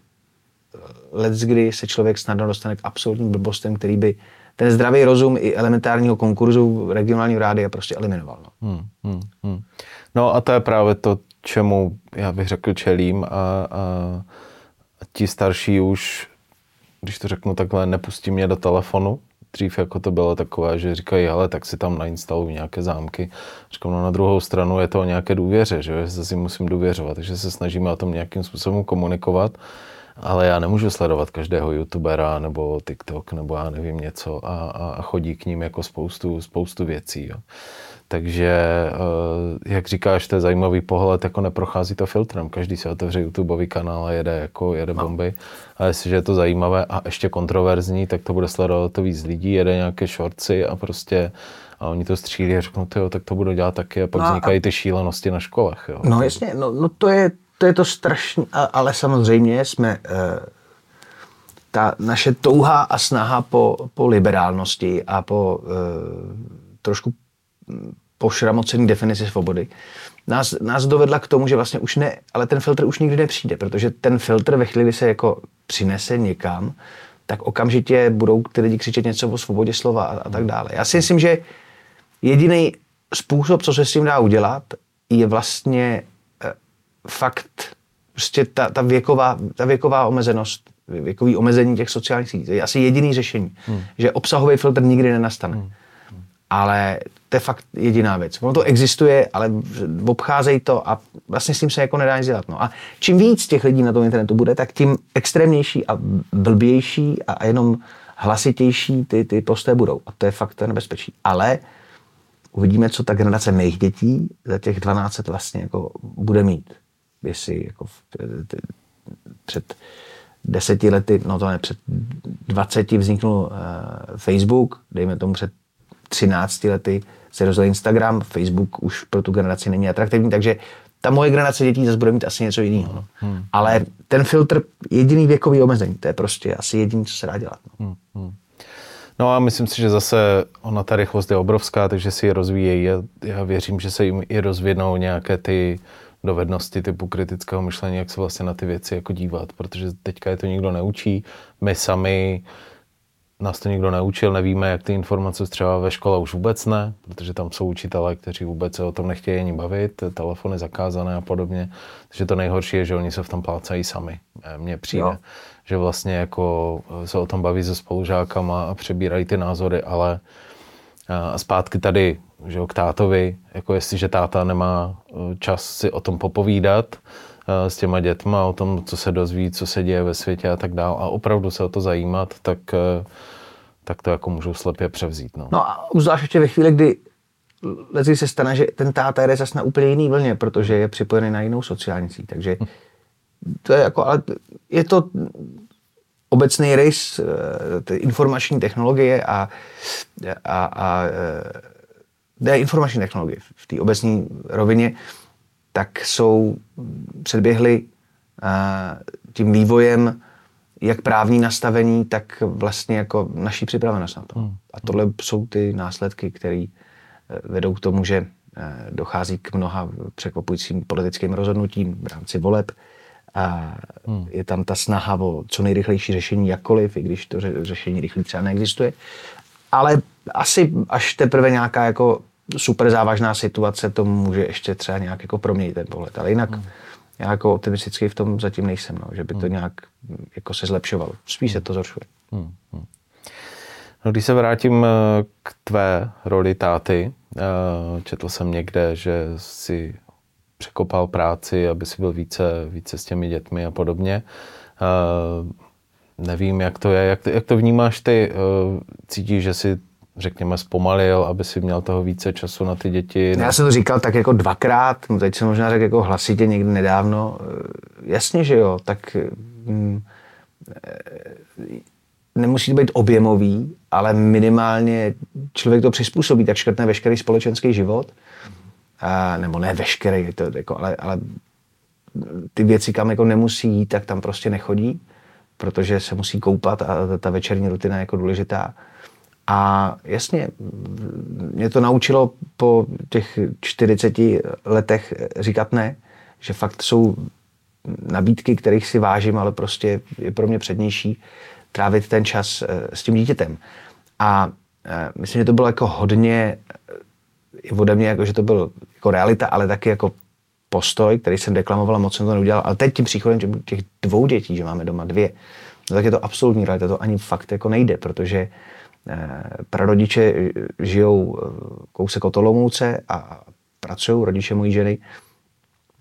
leckdy se člověk snadno dostane k absolutním blbostem, který by ten zdravý rozum i elementárního konkurzu regionálního rádia prostě eliminoval. No. Hmm, hmm, hmm. No a to je právě to, čemu já bych řekl čelím a, a, a ti starší už, když to řeknu takhle, nepustí mě do telefonu. Dřív jako to bylo takové, že říkají, hele, tak si tam nainstalují nějaké zámky. Říkám, no na druhou stranu je to o nějaké důvěře, že se si musím důvěřovat, takže se snažíme o tom nějakým způsobem komunikovat. ale já nemůžu sledovat každého youtubera nebo TikTok nebo já nevím něco a, a chodí k ním jako spoustu, spoustu věcí. Jo. Takže, jak říkáš, to je zajímavý pohled, jako neprochází to filtrem. Každý si otevře YouTubeový kanál a jede, jako jede bomby. A jestliže je to zajímavé a ještě kontroverzní, tak to bude sledovat to víc lidí, jede nějaké shortsy a prostě a oni to střílí a řeknou, tyjo, tak to budu dělat taky a pak no vznikají ty šílenosti na školách. Jo. No jasně, no, no to je to, je to strašný, ale samozřejmě jsme, eh, ta naše touha a snaha po, po liberálnosti a po eh, trošku pošramocený definici svobody nás, nás dovedla k tomu, že vlastně už ne, ale ten filtr už nikdy nepřijde, protože ten filtr ve chvíli, kdy se jako přinese někam, tak okamžitě budou ty lidi křičet něco o svobodě slova a, a tak dále. Já si myslím, že jediný způsob, co se s tím dá udělat, je vlastně eh, fakt prostě ta, ta, věková, ta věková omezenost, věkový omezení těch sociálních sítí. To je asi jediný řešení, hmm. že obsahový filtr nikdy nenastane. Hmm. Ale to je fakt jediná věc. Ono to existuje, ale obcházejí to a vlastně s tím se jako nedá nic dělat. No. A čím víc těch lidí na tom internetu bude, tak tím extrémnější a blbější a jenom hlasitější ty, ty posté budou. A to je fakt nebezpečí. Ale uvidíme, co ta generace mých dětí za těch dvanáct let vlastně jako bude mít. Jestli jako v, před deseti lety, no to ne, před dvaceti vzniknul uh, Facebook, dejme tomu před třinácti lety se rozjel Instagram, Facebook už pro tu generaci není atraktivní, takže ta moje generace dětí zase bude mít asi něco jiného. No. Hmm. Ale ten filtr, jediný věkový omezení, to je prostě asi jediný, co se dá dělat. No. Hmm. No a myslím si, že zase ona ta rychlost je obrovská, takže si ji rozvíjejí. Já, já věřím, že se jim i rozvinou nějaké ty dovednosti typu kritického myšlení, jak se vlastně na ty věci jako dívat, protože teďka je to nikdo neučí. My sami nás to nikdo neučil, nevíme, jak ty informace třeba ve škole už vůbec ne, protože tam jsou učitelé, kteří vůbec se o tom nechtějí ani bavit, telefony zakázané a podobně. Takže to nejhorší je, že oni se v tom plácají sami. Mně přijde, jo. že vlastně jako se o tom baví se spolužákama a přebírají ty názory, ale a zpátky tady, že k tátovi, jako jestliže táta nemá čas si o tom popovídat s těma dětma, o tom, co se dozví, co se děje ve světě a tak dál a opravdu se o to zajímat, tak, tak to jako můžou slepě převzít. No, no a uzvlášť ještě ve chvíli, kdy lecí se stane, že ten táta jde zase na úplně jiný vlně, protože je připojený na jinou sociální síť, takže to je jako, ale je to obecný rys informační technologie a, a, a ne, informační technologie v té obecné rovině, tak jsou předběhly tím vývojem jak právní nastavení, tak vlastně jako naší připravenost na to. Hmm. A tohle jsou ty následky, které vedou k tomu, že dochází k mnoha překvapujícím politickým rozhodnutím v rámci voleb. A hmm. je tam ta snaha o co nejrychlejší řešení jakkoliv, i když to řešení rychlý třeba neexistuje. Ale asi až teprve nějaká jako super závažná situace to může ještě třeba nějak jako proměnit ten pohled. Ale jinak hmm. já jako optimistický v tom zatím nejsem, no, že by to hmm. nějak jako se zlepšovalo. Spíš se to zhoršuje. Hmm. Hmm. No, když se vrátím k tvé roli táty, četl jsem někde, že si překopal práci, aby si byl více, více s těmi dětmi a podobně. Nevím, jak to je, jak to, jak to vnímáš ty? Cítíš, že si řekněme zpomalil, aby si měl toho více času na ty děti? Já jsem to říkal tak jako dvakrát, teď jsem možná řekl jako hlasitě někdy nedávno. Jasně, že jo, tak hm, nemusí to být objemový, ale minimálně člověk to přizpůsobí, tak škrtne veškerý společenský život. A, nebo ne veškerý, to, jako, ale, ale ty věci, kam jako nemusí jít, tak tam prostě nechodí, protože se musí koupat a ta, ta večerní rutina je jako důležitá. A jasně, mě to naučilo po těch čtyřiceti letech říkat ne, že fakt jsou nabídky, kterých si vážím, ale prostě je pro mě přednější trávit ten čas s tím dítětem. A myslím, že to bylo jako hodně i ode mě, jako, že to byl jako realita, ale taky jako postoj, který jsem deklamoval a moc jsem to neudělal. Ale teď tím příchodem těch dvou dětí, že máme doma dvě, no tak je to absolutní realita, to ani fakt jako nejde, protože eh, prarodiče žijou kousek od Olomouce a pracují, rodiče mojí ženy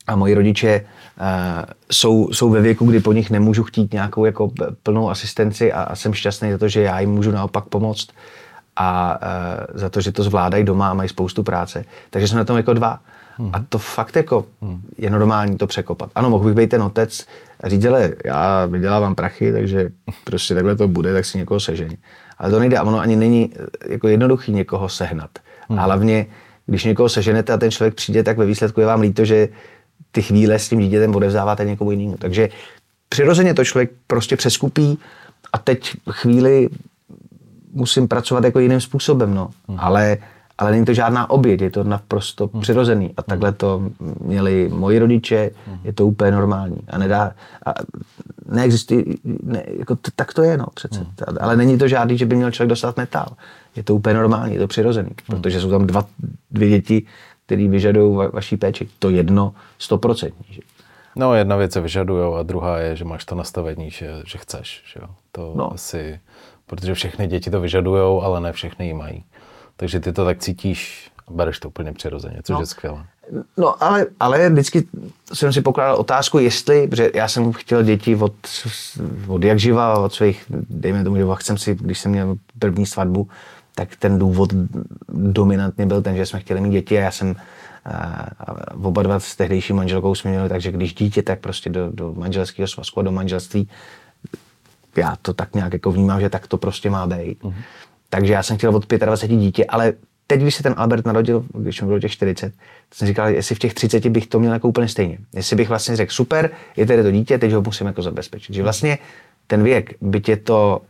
A moji rodiče uh, jsou, jsou ve věku, kdy po nich nemůžu chtít nějakou jako plnou asistenci a, a jsem šťastný za to, že já jim můžu naopak pomoct a uh, za to, že to zvládají doma a mají spoustu práce. Takže jsme na tom jako dva. Hmm. A to fakt jako hmm. je normální to překopat. Ano, mohl bych být ten otec a říct, ale já vydělávám prachy, takže prostě takhle to bude, tak si někoho sežeň. Ale to nejde a ono ani není jako jednoduchý někoho sehnat. Hmm. A hlavně, když někoho seženete a ten člověk přijde, tak ve výsledku je vám líto, že ty chvíle s tím dítětem odevzdáváte někomu jinému. Takže přirozeně to člověk prostě přeskupí a teď chvíli musím pracovat jako jiným způsobem, no. Hmm. Ale, ale není to žádná oběť, je to naprosto hmm. přirozený. A takhle to měli moji rodiče, hmm. je to úplně normální. A nedá, a neexistuje, ne, jako t, tak to je, no, přece. Hmm. Ale není to žádný, že by měl člověk dostat metál. Je to úplně normální, je to přirozený. Hmm. Protože jsou tam dva, dvě děti, který vyžadují va, vaší péči. To jedno stoprocentní. No, jedna věc se vyžadujou a druhá je, že máš to nastavení, že, že chceš. Že jo? To no. asi, protože všechny děti to vyžadujou, ale ne všechny ji mají. Takže ty to tak cítíš a bereš to úplně přirozeně, což no. je skvělé. No, ale, ale vždycky jsem si pokládal otázku, jestli, protože já jsem chtěl děti od, od jak živa, od svých, dejme tomu, že jsem si, když jsem měl první svatbu, tak ten důvod dominantně byl ten, že jsme chtěli mít děti a já jsem uh, oba dva s tehdejší manželkou jsme měli, takže když dítě, tak prostě do, do manželského svazku a do manželství. Já to tak nějak jako vnímám, že tak to prostě má být. Uh-huh. Takže já jsem chtěl od dvacet pět dítě, ale teď, když se ten Albert narodil, když mi bylo těch čtyřicet, jsem říkal, jestli v těch třiceti bych to měl jako úplně stejně. Jestli bych vlastně řekl, super, je tady to dítě, teď ho musím jako zabezpečit. Že vlastně ten věk, byť je to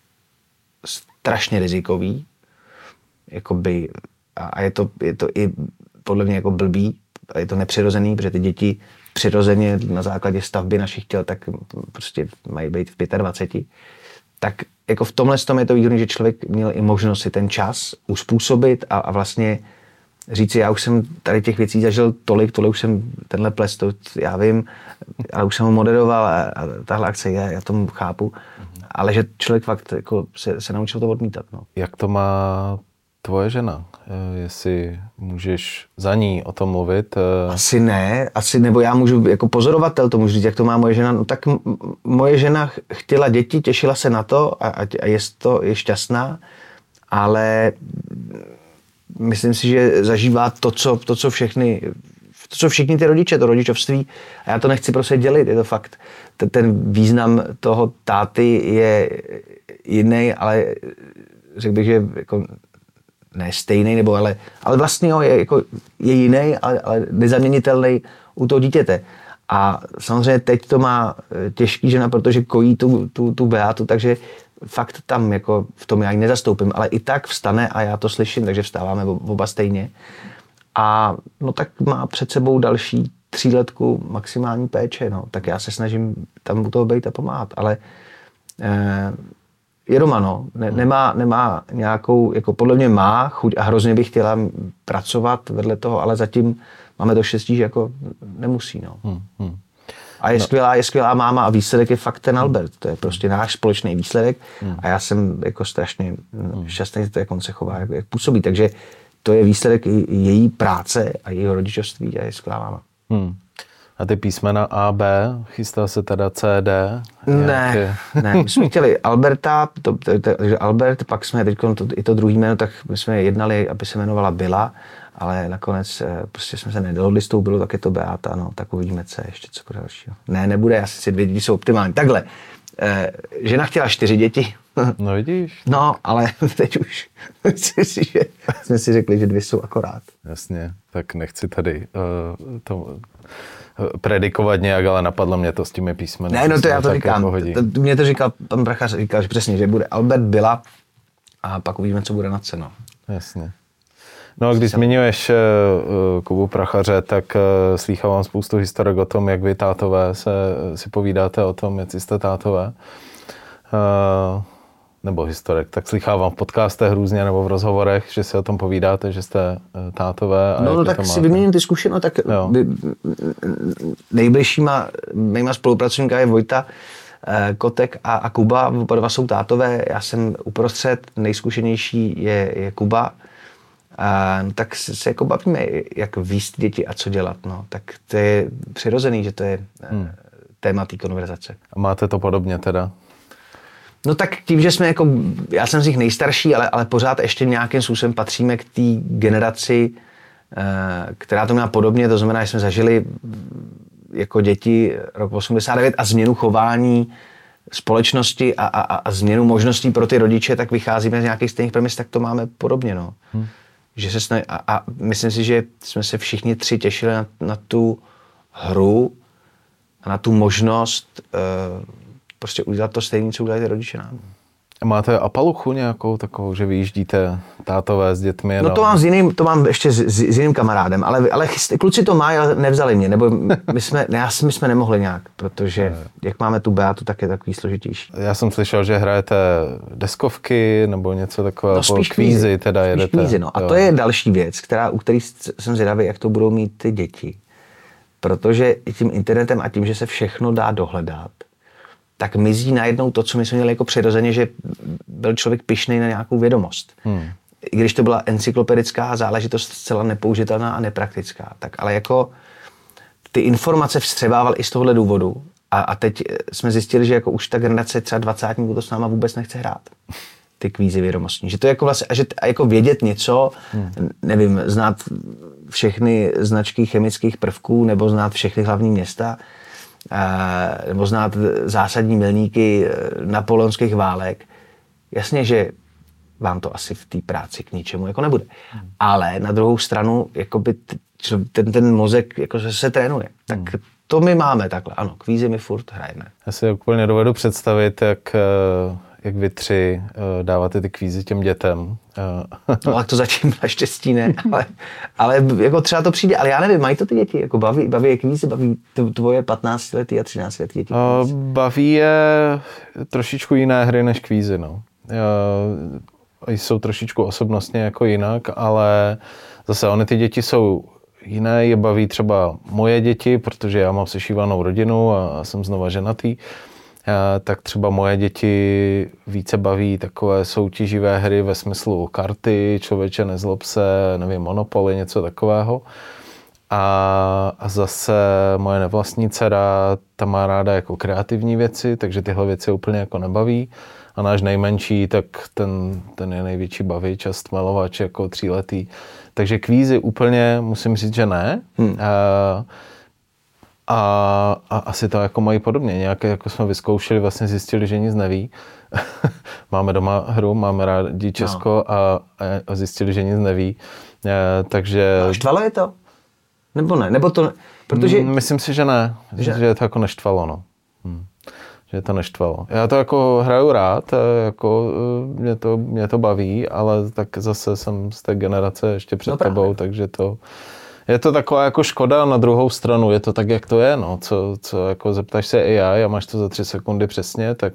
strašně rizikový, jakoby, a je to, je to i podle mě jako blbý, a je to nepřirozený, protože ty děti přirozeně na základě stavby našich těl tak prostě mají být v dvaceti pěti. Tak jako v tomhle tom je to výhodný, že člověk měl i možnost si ten čas uspůsobit a, a vlastně říci, já už jsem tady těch věcí zažil tolik, tolik už jsem tenhle ples, to já vím, ale už jsem ho moderoval a, a tahle akce, já, já tomu chápu, ale že člověk fakt jako se, se naučil to odmítat. No. Jak to má tvoje žena? Jestli můžeš za ní o tom mluvit? Asi ne, asi, nebo já můžu jako pozorovatel to můžu říct, jak to má moje žena. No tak m- moje žena chtěla děti, těšila se na to a, a je, to, je šťastná, ale myslím si, že zažívá to, co, to, co všechny, to, co všichni ty rodiče, to rodičovství. A já to nechci prostě dělit, je to fakt. Ten význam toho táty je jiný, ale řekl bych, že jako ne stejný, nebo ale, ale vlastně jo, je, jako, je jiný, ale, ale nezaměnitelný u toho dítěte. A samozřejmě teď to má těžký žena, protože kojí tu, tu, tu Beatu, takže fakt tam jako v tom já ji nezastoupím, ale i tak vstane a já to slyším, takže vstáváme oba stejně. A no tak má před sebou další tříletku maximální péče, no, tak já se snažím tam u toho být a pomáhat, ale eh, je doma, no. Ne, nemá, nemá nějakou, jako podle mě má chuť a hrozně bych chtěla pracovat vedle toho, ale zatím máme to štěstí, že jako nemusí, no. Hmm, hmm. A je, no. skvělá, je skvělá máma a výsledek je fakt ten Albert. To je prostě náš společný výsledek hmm. a já jsem jako strašně hmm. šťastný za to, jak on se chová, jak, jak působí. Takže to je výsledek její práce a jejího rodičovství a je skvělá máma. Hmm. A ty písmena A, B, chystá se teda C, D? Ne, je... ne, my jsme chtěli Alberta, to, to, to, takže Albert, pak jsme teď to, i to druhý jméno, tak my jsme jednali, aby se jmenovala Byla, ale nakonec prostě jsme se nedohodli s tou Bylou, tak je to Beata, no, tak uvidíme C, ještě co dalšího. Ne, nebude, asi si dvě děti jsou optimální. Takhle, eh, žena chtěla čtyři děti. No vidíš. No, ale teď už si, že jsme si řekli, že dvě jsou akorát. Jasně, tak nechci tady uh, to predikovat nějak, ale napadlo mě to s těmi písmeny. Ne, no to já to říkám. To, mě to říkal pan Prachař, říkal, že přesně, že bude Albert, Byla a pak uvidíme, co bude na cenu. Jasně. No a když zmiňuješ uh, Kubu Prachaře, tak uh, slýchávám spoustu historek o tom, jak vy tátové se, si povídáte o tom, jak jste tátové. Uh, nebo historek, tak slychávám v podcastech různě nebo v rozhovorech, že si o tom povídáte, že jste tátové. A no, no tak si vyměním ty zkušenosti, tak by, nejbližšíma mýma spolupracovníka je Vojta Kotek a, a Kuba, oba dva jsou tátové, já jsem uprostřed, nejzkušenější je, je Kuba A, no, tak se, se jako bavíme, jak víst děti a co dělat. No. Tak to je přirozený, že to je hmm. téma té konverzace. A máte to podobně teda? No tak tím, že jsme jako, já jsem z nich nejstarší, ale, ale pořád ještě nějakým způsobem patříme k té generaci, která to měla podobně, to znamená, že jsme zažili jako děti rok osmdesát devět a změnu chování společnosti a, a, a změnu možností pro ty rodiče, tak vycházíme z nějakých stejných premis, tak to máme podobně. No. Hmm. Že se snaž, a, a myslím si, že jsme se všichni tři těšili na, na tu hru a na tu možnost uh, prostě udělat to stejné, co udělají ty rodiče nám. Máte apaluchu nějakou takovou, že vyjíždíte tátové s dětmi? No to mám s jiným, to mám ještě s, s jiným kamarádem, ale, ale kluci to mají, ale nevzali mě, nebo my jsme, ne, my jsme nemohli nějak, protože jak máme tu Beatu, tak je takový složitější. Já jsem slyšel, že hrajete deskovky nebo něco takového, no, spíš kvízy teda spíš jedete. Kvízy, no. A jo. To je další věc, která, u které jsem zvědavý, jak to budou mít ty děti. Protože tím internetem a tím, že se všechno dá dohledat, tak mizí najednou to, co my jsme měli jako přirozeně, že byl člověk pyšnej na nějakou vědomost. Hmm. I když to byla encyklopedická záležitost zcela nepoužitelná a nepraktická. Tak ale jako ty informace vstřebával i z tohohle důvodu. A, a teď jsme zjistili, že jako už ta generace třeba dvacátníků to s náma vůbec nechce hrát. Ty kvízy vědomostní. Že to je jako vlastně, že a jako vědět něco, hmm. nevím, znát všechny značky chemických prvků nebo znát všechny hlavní města, nebo znát zásadní milníky napoleonských válek. Jasně, že vám to asi v té práci k ničemu jako nebude. Hmm. Ale na druhou stranu jakoby ten, ten mozek jako se trénuje. Tak hmm. to my máme takhle. Ano, kvízy my furt hrajeme. Já si úplně dovedu představit, jak, jak vy tři dáváte ty kvízy těm dětem. No ale to zatím naštěstí ne, ale, ale jako třeba to přijde, ale já nevím, mají to ty děti, jako baví, baví je kvízy, baví tvoje patnáctiletý a třináctiletý děti kvízy. Baví je trošičku jiné hry než kvízy, no. Jsou trošičku osobnostně jako jinak, ale zase ony ty děti jsou jiné, je baví třeba moje děti, protože já mám sešívanou rodinu a jsem znova ženatý. Tak třeba moje děti více baví takové soutěživé hry ve smyslu karty, člověče nezlob se, nevím, Monopoly, něco takového. A, a zase moje nevlastní dcera, ta má ráda jako kreativní věci, takže tyhle věci úplně jako nebaví. A náš nejmenší, tak ten, ten je největší bavič a stmelovač jako tříletý. Takže kvízy úplně musím říct, že ne. Hmm. A, A, a asi to jako mají podobně. Nějaké, jako jsme vyzkoušeli, vlastně zjistili, že nic neví. Máme doma hru, máme rádi Česko no. a, a zjistili, že nic neví. E, takže... A štvalo je to? Nebo ne? Nebo to... Protože... Myslím si, že ne. Že, že je to jako neštvalo, no. Hm. Že to neštvalo. Já to jako hraju rád, jako mě to, mě to baví, ale tak zase jsem z té generace ještě před no tebou, takže to... Je to taková jako škoda, na druhou stranu je to tak, jak to je, no. Co, co jako zeptáš se A I a máš to za tři sekundy přesně, tak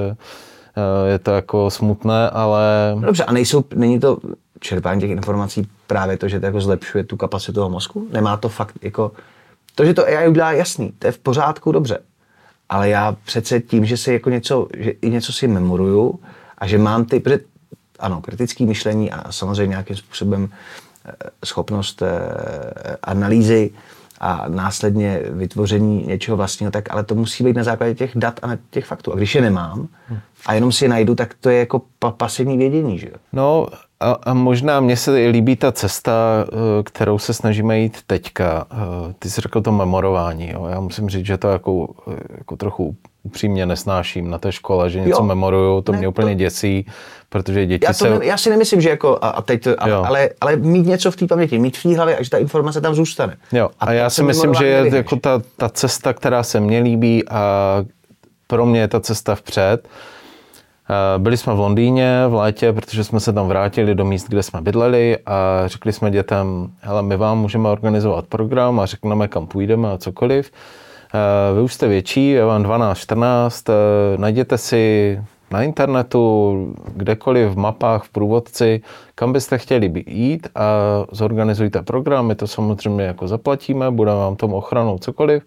je to jako smutné, ale... Dobře, a nejsou, není to čerpání těch informací právě to, že to jako zlepšuje tu kapacitu toho mozku? Nemá to fakt jako... To, že to A I udělá jasný, to je v pořádku, dobře. Ale já přece tím, že si jako něco, že i něco si memoruju a že mám ty, protože, ano, kritické myšlení a samozřejmě nějakým způsobem schopnost analýzy a následně vytvoření něčeho vlastního, tak ale to musí být na základě těch dat a těch faktů. A když je nemám a jenom si je najdu, tak to je jako pa- pasivní vědění, že jo? No a, a možná mně se líbí ta cesta, kterou se snažíme jít teďka. Ty jsi řekl to memorování, jo? Já musím říct, že to jako, jako trochu upřímně nesnáším na té škole, že něco jo. memoruju, to ne, mě úplně to... děsí, protože děti já to se... Ne, já si nemyslím, že jako, a, a teď to, a, ale, ale mít něco v té paměti, mít v té hlavě a že ta informace tam zůstane. Jo, a, a já si myslím, že je jako ta, ta cesta, která se mně líbí a pro mě je ta cesta vpřed. Byli jsme v Londýně v létě, protože jsme se tam vrátili do míst, kde jsme bydleli a řekli jsme dětem, hele, my vám můžeme organizovat program a řekneme, kam půjdeme a cokoliv. Vy už jste větší, je vám dvanáct čtrnáct, najděte si na internetu, kdekoliv v mapách, v průvodci, kam byste chtěli jít a zorganizujte program, my to samozřejmě jako zaplatíme, budeme vám tomu ochranou cokoliv.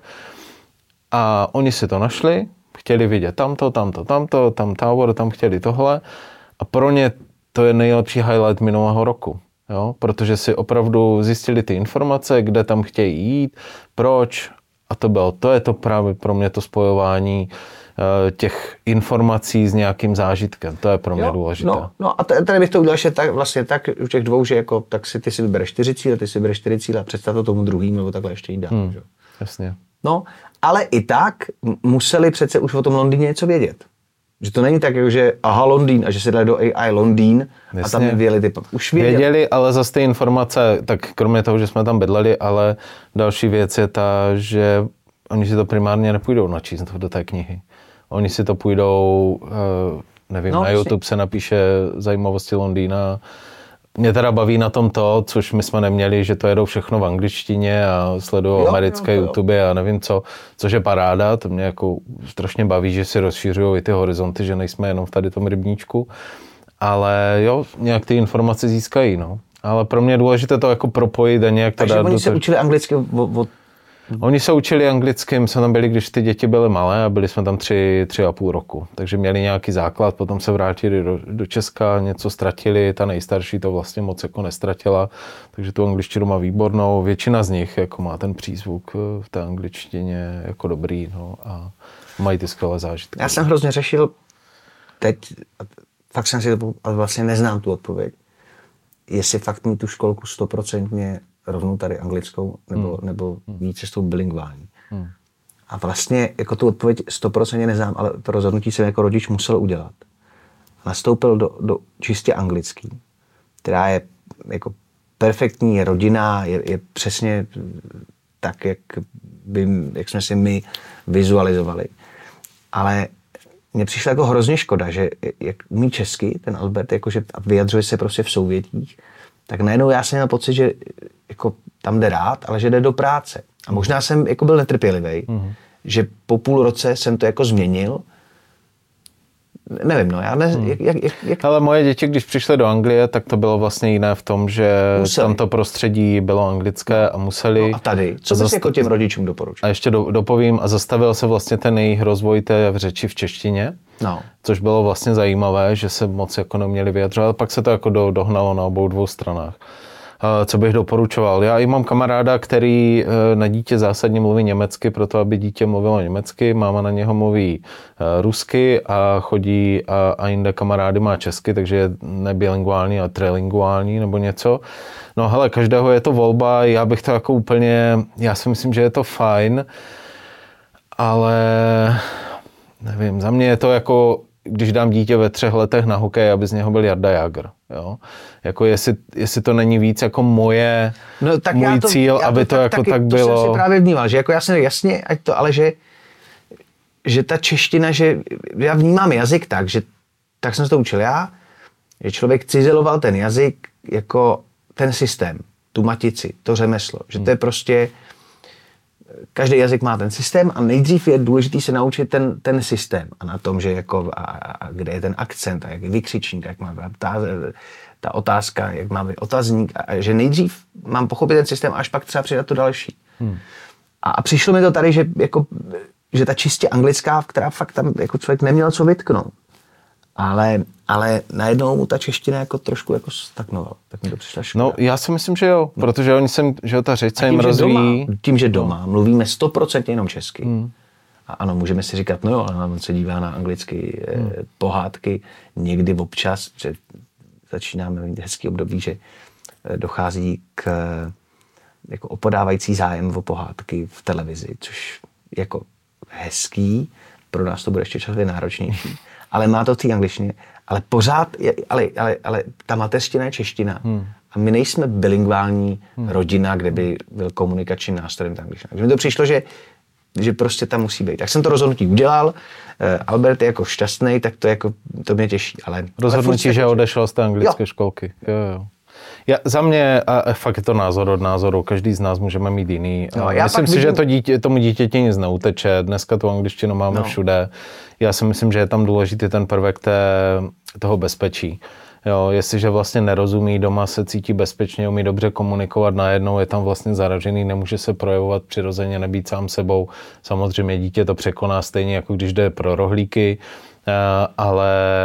A oni si to našli, chtěli vidět tamto, tamto, tamto, tam tower, tam chtěli tohle a pro ně to je nejlepší highlight minulého roku. jo? Protože si opravdu zjistili ty informace, kde tam chtějí jít, proč, a to bylo, to je to právě pro mě to spojování těch informací s nějakým zážitkem. To je pro mě jo, důležité. No, no a tady bych to udělal ještě tak, vlastně tak u těch dvou, že jako, tak si ty si vybereš čtyři cíle, ty si vybereš čtyři cíle a představ to tomu druhým, nebo takhle ještě jít dál. Hmm, jasně. No, ale i tak museli přece už o tom Londýně něco vědět. Že to není tak, jako, že aha, Londýn, a že se dali do A I Londýn jasně. A tam nevěděli ty... Už věděli. Věděli, ale zase ty informace, tak kromě toho, že jsme tam bydleli, ale další věc je ta, že oni si to primárně nepůjdou načíst do té knihy. Oni si to půjdou, nevím, no, na YouTube se napíše zajímavosti Londýna. Mě teda baví na tom to, což my jsme neměli, že to jedou všechno v angličtině a sledují americké jo, YouTube a nevím co, což je paráda. To mě jako strašně baví, že si rozšířují i ty horizonty, že nejsme jenom v tady tom rybníčku. Ale jo, nějak ty informace získají, no. Ale pro mě je důležité to jako propojit a nějak to takže dát. oni do se to... učili anglicky od... Oni se učili anglicky, my jsme tam byli, když ty děti byly malé a byli jsme tam tři, tři a půl roku. Takže měli nějaký základ, potom se vrátili do, do Česka, něco ztratili, ta nejstarší to vlastně moc jako nestratila, takže tu angličtinu má výbornou. Většina z nich jako má ten přízvuk v té angličtině jako dobrý, no, a mají ty skvělé zážitky. Já jsem hrozně řešil teď, fakt jsem si to, ale vlastně neznám tu odpověď, jestli fakt mít tu školku stoprocentně rovnou tady anglickou, nebo, hmm. nebo víc cestou bilingvální. Hmm. A vlastně jako tu odpověď sto procent neznám, ale to rozhodnutí jsem jako rodič musel udělat. Nastoupil do, do čistě anglický, která je jako perfektní, je rodinná, je, je přesně tak, jak, by, jak jsme si my vizualizovali. Ale mně přišla jako hrozně škoda, že jak umí česky, ten Albert, jakože vyjadřuje se prostě v souvětích, tak najednou já jsem měl pocit, že jako tam jde rád, ale že jde do práce. A možná jsem jako byl netrpělivý, mm-hmm. že po půl roce jsem to jako změnil. Nevím, no, já ne... Hmm. Jak, jak, jak... Ale moje děti, když přišly do Anglie, tak to bylo vlastně jiné v tom, že museli. Tam to prostředí bylo anglické a museli... No a tady? Co bys zast... jako těm rodičům doporučil? A ještě do, dopovím, a zastavil se vlastně ten jejich rozvoj té v řeči v češtině, no. Což bylo vlastně zajímavé, že se moc jako neměli vyjadřovat, pak se to jako do, dohnalo na obou dvou stranách. Co bych doporučoval? Já i mám kamaráda, který na dítě zásadně mluví německy, proto aby dítě mluvilo německy, máma na něho mluví rusky a chodí a, a jinde kamarády má česky, takže je nebilinguální, ale trilinguální nebo něco. No hele, každého je to volba, já bych to jako úplně, já si myslím, že je to fajn, ale nevím, za mě je to jako, když dám dítě ve třech letech na hokej, aby z něho byl Jarda Jágr, jo. Jako jestli, jestli to není víc jako moje, no, tak můj to, cíl, aby to, to tak, jako tak bylo. To jsem si právě vnímal, že jako já jsem jasně, ať to, ale že, že ta čeština, že já vnímám jazyk tak, že tak jsem se to učil já, že člověk cizeloval ten jazyk jako ten systém, tu matici, to řemeslo, že to je prostě, každý jazyk má ten systém a nejdřív je důležitý se naučit ten, ten systém a na tom, že jako a, a kde je ten akcent a jak je vykřičník, jak má ta, ta otázka, jak má být otazník a, a že nejdřív mám pochopit ten systém, až pak třeba přidat to další. Hmm. A, a přišlo mi to tady, že, jako, že ta čistě anglická, která fakt tam jako člověk neměl co vytknout. Ale, ale najednou mu ta čeština jako trošku jako stagnovala. Tak mi to přišla škoda. No, já si myslím, že jo, no. Protože oni sem, že ta řeč se jim rozvíjí. Doma, tím, že doma no. mluvíme sto procent jenom česky. Hmm. A ano, můžeme si říkat, no jo, ale on se dívá na anglicky hmm. eh, pohádky, někdy občas, že začínáme mít hezký období, že eh, dochází k eh, jako opodávající zájem o pohádky v televizi, což jako hezký, pro nás to bude ještě časově náročnější. Ale má to v té angličtině, ale pořád, je, ale, ale, ale ta mateřština je čeština. Hmm. A my nejsme bilingvální hmm. rodina, kde by byl komunikačním nástrojem ta angličtina. Takže mi to přišlo, že, že prostě tam musí být. Tak jsem to rozhodnutí udělal, Albert je jako šťastný, tak to, jako, to mě těší. Ale, rozhodnutí, ale že odešel z té anglické jo. školky. Jo, jo. Já, za mě, a fakt je to názor od názoru, každý z nás můžeme mít jiný. No, já myslím si, vidím... že to dítě, tomu dítěti nic neuteče, dneska tu angličtinu máme no. všude. Já si myslím, že je tam důležitý ten prvek té, toho bezpečí. Jo, jestliže vlastně nerozumí, doma se cítí bezpečně, umí dobře komunikovat, najednou je tam vlastně zaražený, nemůže se projevovat přirozeně, nebýt sám sebou. Samozřejmě dítě to překoná stejně, jako když jde pro rohlíky, ale,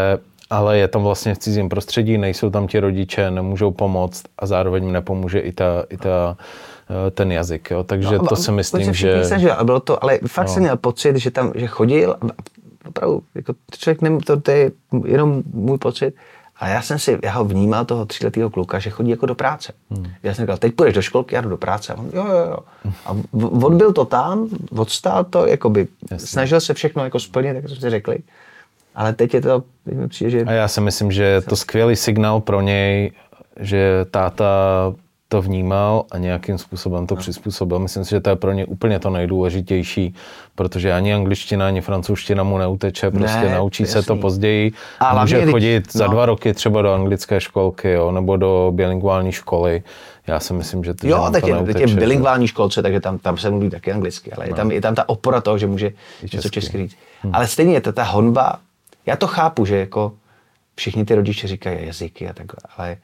ale je tam vlastně v cizím prostředí, nejsou tam ti rodiče, nemůžou pomoct a zároveň nepomůže i, ta, i ta, ten jazyk. Jo. Takže no, to si myslím, že... Snažil, bylo to, ale fakt no. jsem měl pocit, že tam že chodil, opravdu, jako člověk, nem, to, to je jenom můj pocit, a já jsem si, já ho vnímal, toho tříletého kluka, že chodí jako do práce. Hmm. Já jsem říkal, teď půjdeš do školky, já jdu do práce. A on, jo, jo, jo. A odbyl to tam, odstál to, jakoby, snažil se všechno jako splnit, jak jsme si řekli. Ale teď je to, teď mi přijde, že... A já si myslím, že je to skvělý signál pro něj, že táta to vnímal a nějakým způsobem to no. přizpůsobil. Myslím si, že to je pro ně úplně to nejdůležitější, protože ani angličtina, ani francouzština mu neuteče, prostě ne, naučí se to později. A může chodit no. za dva roky třeba do anglické školky, jo, nebo do bilingvální školy. Já si myslím, že to, jo, že teď to je, neuteče. Jo, teď je v bilingvální školce, takže tam, tam se mluví taky anglicky, ale no. je, tam, je tam ta opora toho, že může česky. něco česky říct. Hmm. Ale stejně je to ta honba, já to chápu, že jako všichni ty rodiče říkají jazyky a takhle, ale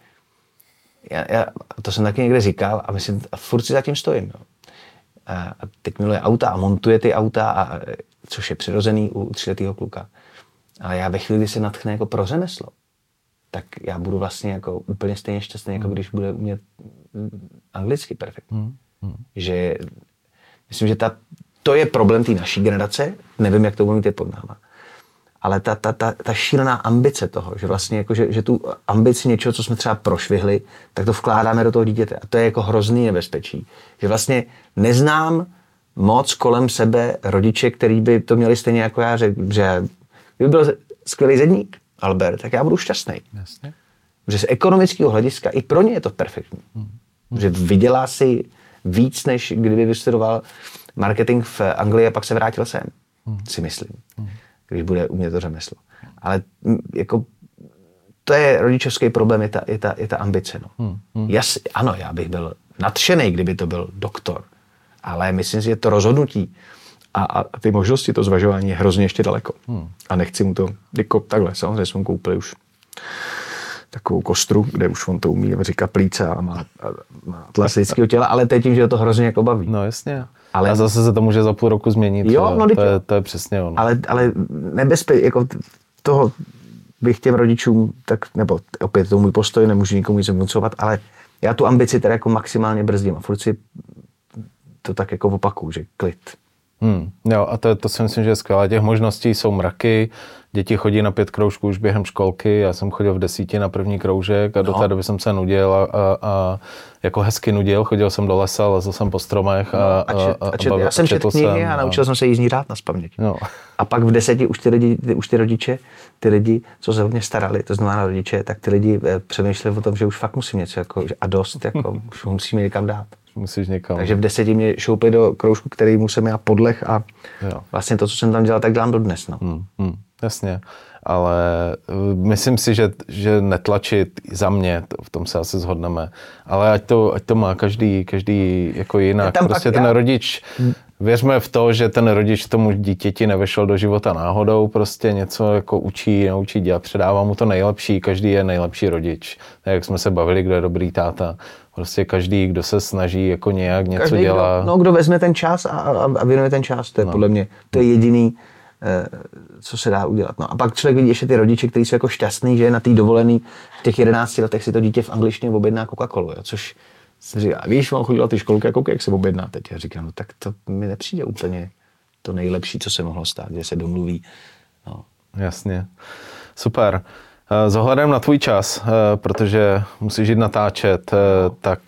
Já, já, to jsem taky někde říkal a myslím, a furt si za tím stojím. No. A, a teď miluje auta a montuje ty auta, a, což je přirozený u tříletého kluka. Ale já ve chvíli, kdy se natchne jako pro řemeslo, tak já budu vlastně jako úplně stejně šťastný, jako když bude umět anglicky perfektně. Hmm. Hmm. Že myslím, že ta, to je problém té naší generace, nevím, jak to budu mít je pod náma. Ale ta, ta, ta, ta šílená ambice toho, že vlastně jako, že, že tu ambici něčeho, co jsme třeba prošvihli, tak to vkládáme do toho dítěte. A to je jako hrozný nebezpečí. Že vlastně neznám moc kolem sebe rodiče, který by to měli stejně jako já, že, že kdyby byl skvělý zedník, Albert, tak já budu šťastný. Jasně. Že z ekonomického hlediska i pro ně je to perfektní. Hmm. Že vydělá si víc, než kdyby vystudoval marketing v Anglii a pak se vrátil sem. Hmm. Si myslím. Hmm. Když bude umět to řemeslo. Ale jako to je rodičovský problém, je ta, je ta, je ta ambice. No. Hmm, hmm. Jas, ano, já bych byl nadšený, kdyby to byl doktor, ale myslím si, že to rozhodnutí a, a ty možnosti, to zvažování je hrozně ještě daleko. Hmm. A nechci mu to, jako takhle, samozřejmě jsme mu koupili už takovou kostru, kde už on to umí říkat plíce a má, a, má atlas lidského těla, ale teď tím, že to hrozně jako baví. No jasně. Ale, a zase se to může za půl roku změnit. Jo, no, to, je, to je přesně ono. Ale, ale nebezpečí, jako toho bych těm rodičům, tak, nebo opět to můj postoj, nemůžu nikomu nic vnucovat, ale já tu ambici teda jako maximálně brzdím a furt si to tak jako opakuju, že klid. Hmm, jo, a to, to si myslím, že je skvělé. Těch možností jsou mraky, děti chodí na pět kroužků už během školky, já jsem chodil v desíti na první kroužek a do no. té doby jsem se nudil a, a, a jako hezky nudil, chodil jsem do lesa, lezl jsem po stromech a, no, a, čet, a, a, a čet, já jsem četl knihy a naučil a... jsem se jízdní řád na spaměť. No. A pak v deseti už ty, lidi, ty, už ty rodiče, ty lidi, co se o mě starali, to znamená rodiče, tak ty lidi přemýšleli o tom, že už fakt musím něco jako, a dost, jako, už musíme někam dát. Musíš někam. Takže v deseti mě šoupli do kroužku, který musím já podlech a jo. vlastně to, co jsem tam dělal, tak dělám dodnes. No. Hmm, hmm, jasně, ale myslím si, že, že netlačit za mě, to, v tom se asi shodneme, ale ať to, ať to má každý, každý jako jinak. Prostě ten já... rodič, věřme v to, že ten rodič tomu dítěti nevešel do života náhodou, prostě něco jako učí, naučí dělat, předává mu to nejlepší, každý je nejlepší rodič. Tak jak jsme se bavili, kdo je dobrý táta. Prostě každý, kdo se snaží jako nějak něco každý, dělá. Kdo, no, kdo vezme ten čas a, a, a věnuje ten čas, to je no. podle mě, to je jediný, eh, co se dá udělat. No a pak člověk vidí ještě ty rodiče, kteří jsou jako šťastný, že na té dovolený v těch jedenácti letech si to dítě v angličtině objedná Coca-Colu, jo, což se říká, víš, on chodil na ty školky a koukej, jak se objedná teď. Já říkám, no tak to mi nepřijde úplně to nejlepší, co se mohlo stát, že se domluví. No. Jasně, super. S ohledem na tvůj čas, protože musíš jít natáčet, tak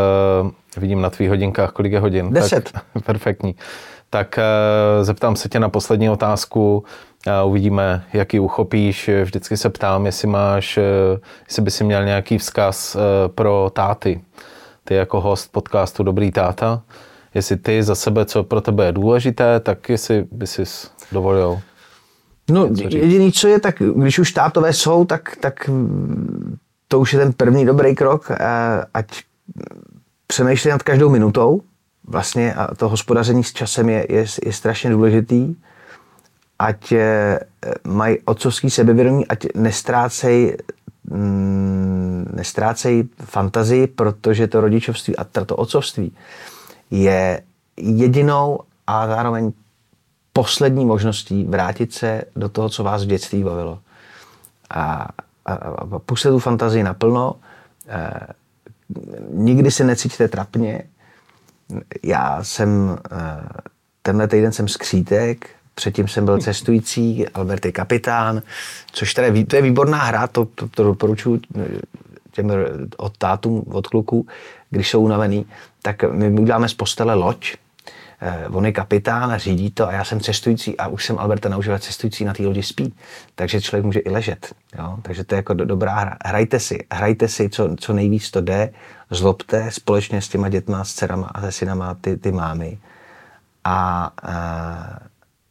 vidím na tvých hodinkách, kolik je hodin. Deset. Tak, perfektní. Tak zeptám se tě na poslední otázku. Uvidíme, jak ji uchopíš. Vždycky se ptám, jestli máš, jestli by si měl nějaký vzkaz pro táty. Ty jako host podcastu Dobrý táta. Jestli ty za sebe, co pro tebe je důležité, tak jestli by si dovolil. No jediný, co je, tak když už tátové jsou, tak, tak to už je ten první dobrý krok, ať přemýšlí nad každou minutou. Vlastně a to hospodaření s časem je, je, je strašně důležitý. Ať mají otcovský sebevědomí, ať nestrácej, nestrácej fantazii, protože to rodičovství a to otcovství je jedinou a zároveň poslední možností vrátit se do toho, co vás v dětství bavilo. a, a, a pusťte tu fantazii naplno. E, nikdy se necítíte trapně. Já jsem, e, tenhle týden jsem skřítek, předtím jsem byl cestující, Albert je kapitán, což tady, to je výborná hra, to, to, to doporučuji těm od tátům, od kluků, když jsou unavený, tak my uděláme z postele loď, eh, on je kapitán a řídí to a já jsem cestující a už jsem Alberta naučil, cestující na té lodi spí, takže člověk může i ležet, jo? Takže to je jako do, dobrá hra. Hrajte si, hrajte si, co, co nejvíc to jde, zlobte společně s těma dětma, s dcerama a se synama ty, ty mámy a eh,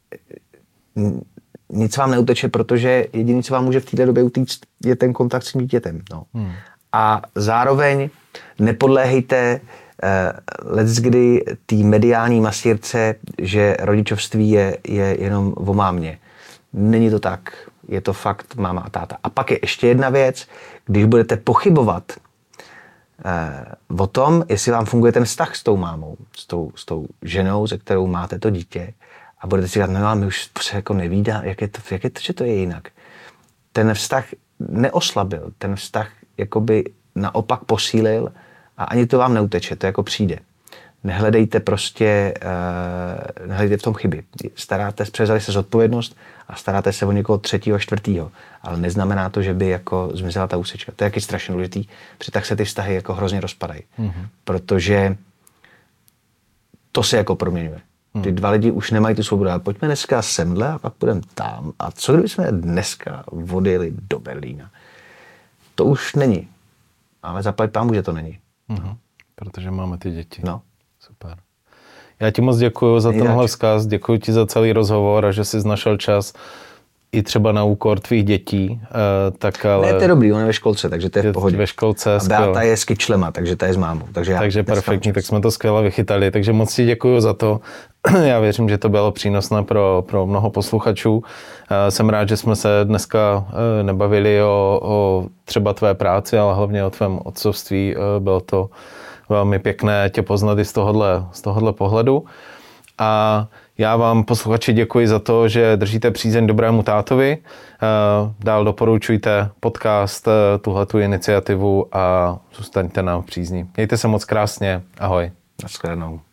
nic vám neuteče, protože jediný, co vám může v této době utíct, je ten kontakt s tím dítětem. No. Hmm. A zároveň nepodléhejte eh, leckdy té mediální masírce, že rodičovství je, je jenom o mámě. Není to tak. Je to fakt máma a táta. A pak je ještě jedna věc, když budete pochybovat eh, o tom, jestli vám funguje ten vztah s tou mámou, s tou, s tou ženou, se kterou máte to dítě, a budete si říkat, no ale my už se jako nevídá, jak je to, jak je to, že to je jinak. Ten vztah neoslabil, ten vztah jakoby naopak posílil a ani to vám neuteče, to jako přijde. Nehledejte prostě, uh, nehledejte v tom chyby. Staráte, převzali se zodpovědnost a staráte se o někoho třetího, čtvrtýho. Ale neznamená to, že by jako zmizela ta úsečka. To je taky strašně důležitý, protože tak se ty vztahy jako hrozně rozpadají. Mm-hmm. Protože to se jako proměňuje. Ty dva lidi už nemají tu svobodu. Pojďme dneska semhle a pak půjdeme tam. A co kdyby jsme dneska odjeli do Berlína? To už není. Ale zaplať pámu, že to není. Mm-hmm. Protože máme ty děti. No. Super. Já ti moc děkuju za tenhle vzkaz, děkuji ti za celý rozhovor a že jsi našel čas i třeba na úkor tvých dětí. Tak ale... Ne, to je dobrý, on je ve školce, takže to je v pohodě. Ve školce, a Beata je s kyčlema, takže ta je s mámou. Takže, já takže perfektní, tak jsme to skvěle vychytali. Takže moc ti děkuju za to. Já věřím, že to bylo přínosné pro, pro mnoho posluchačů. Jsem rád, že jsme se dneska nebavili o, o třeba tvé práci, ale hlavně o tvém otcovství. Bylo to velmi pěkné tě poznat i z tohohle, z tohohle pohledu. A já vám, posluchači, děkuji za to, že držíte přízeň Dobrému tátovi. Dál doporučujte podcast, tuhletu iniciativu a zůstaňte nám v přízni. Mějte se moc krásně. Ahoj. Naschledanou.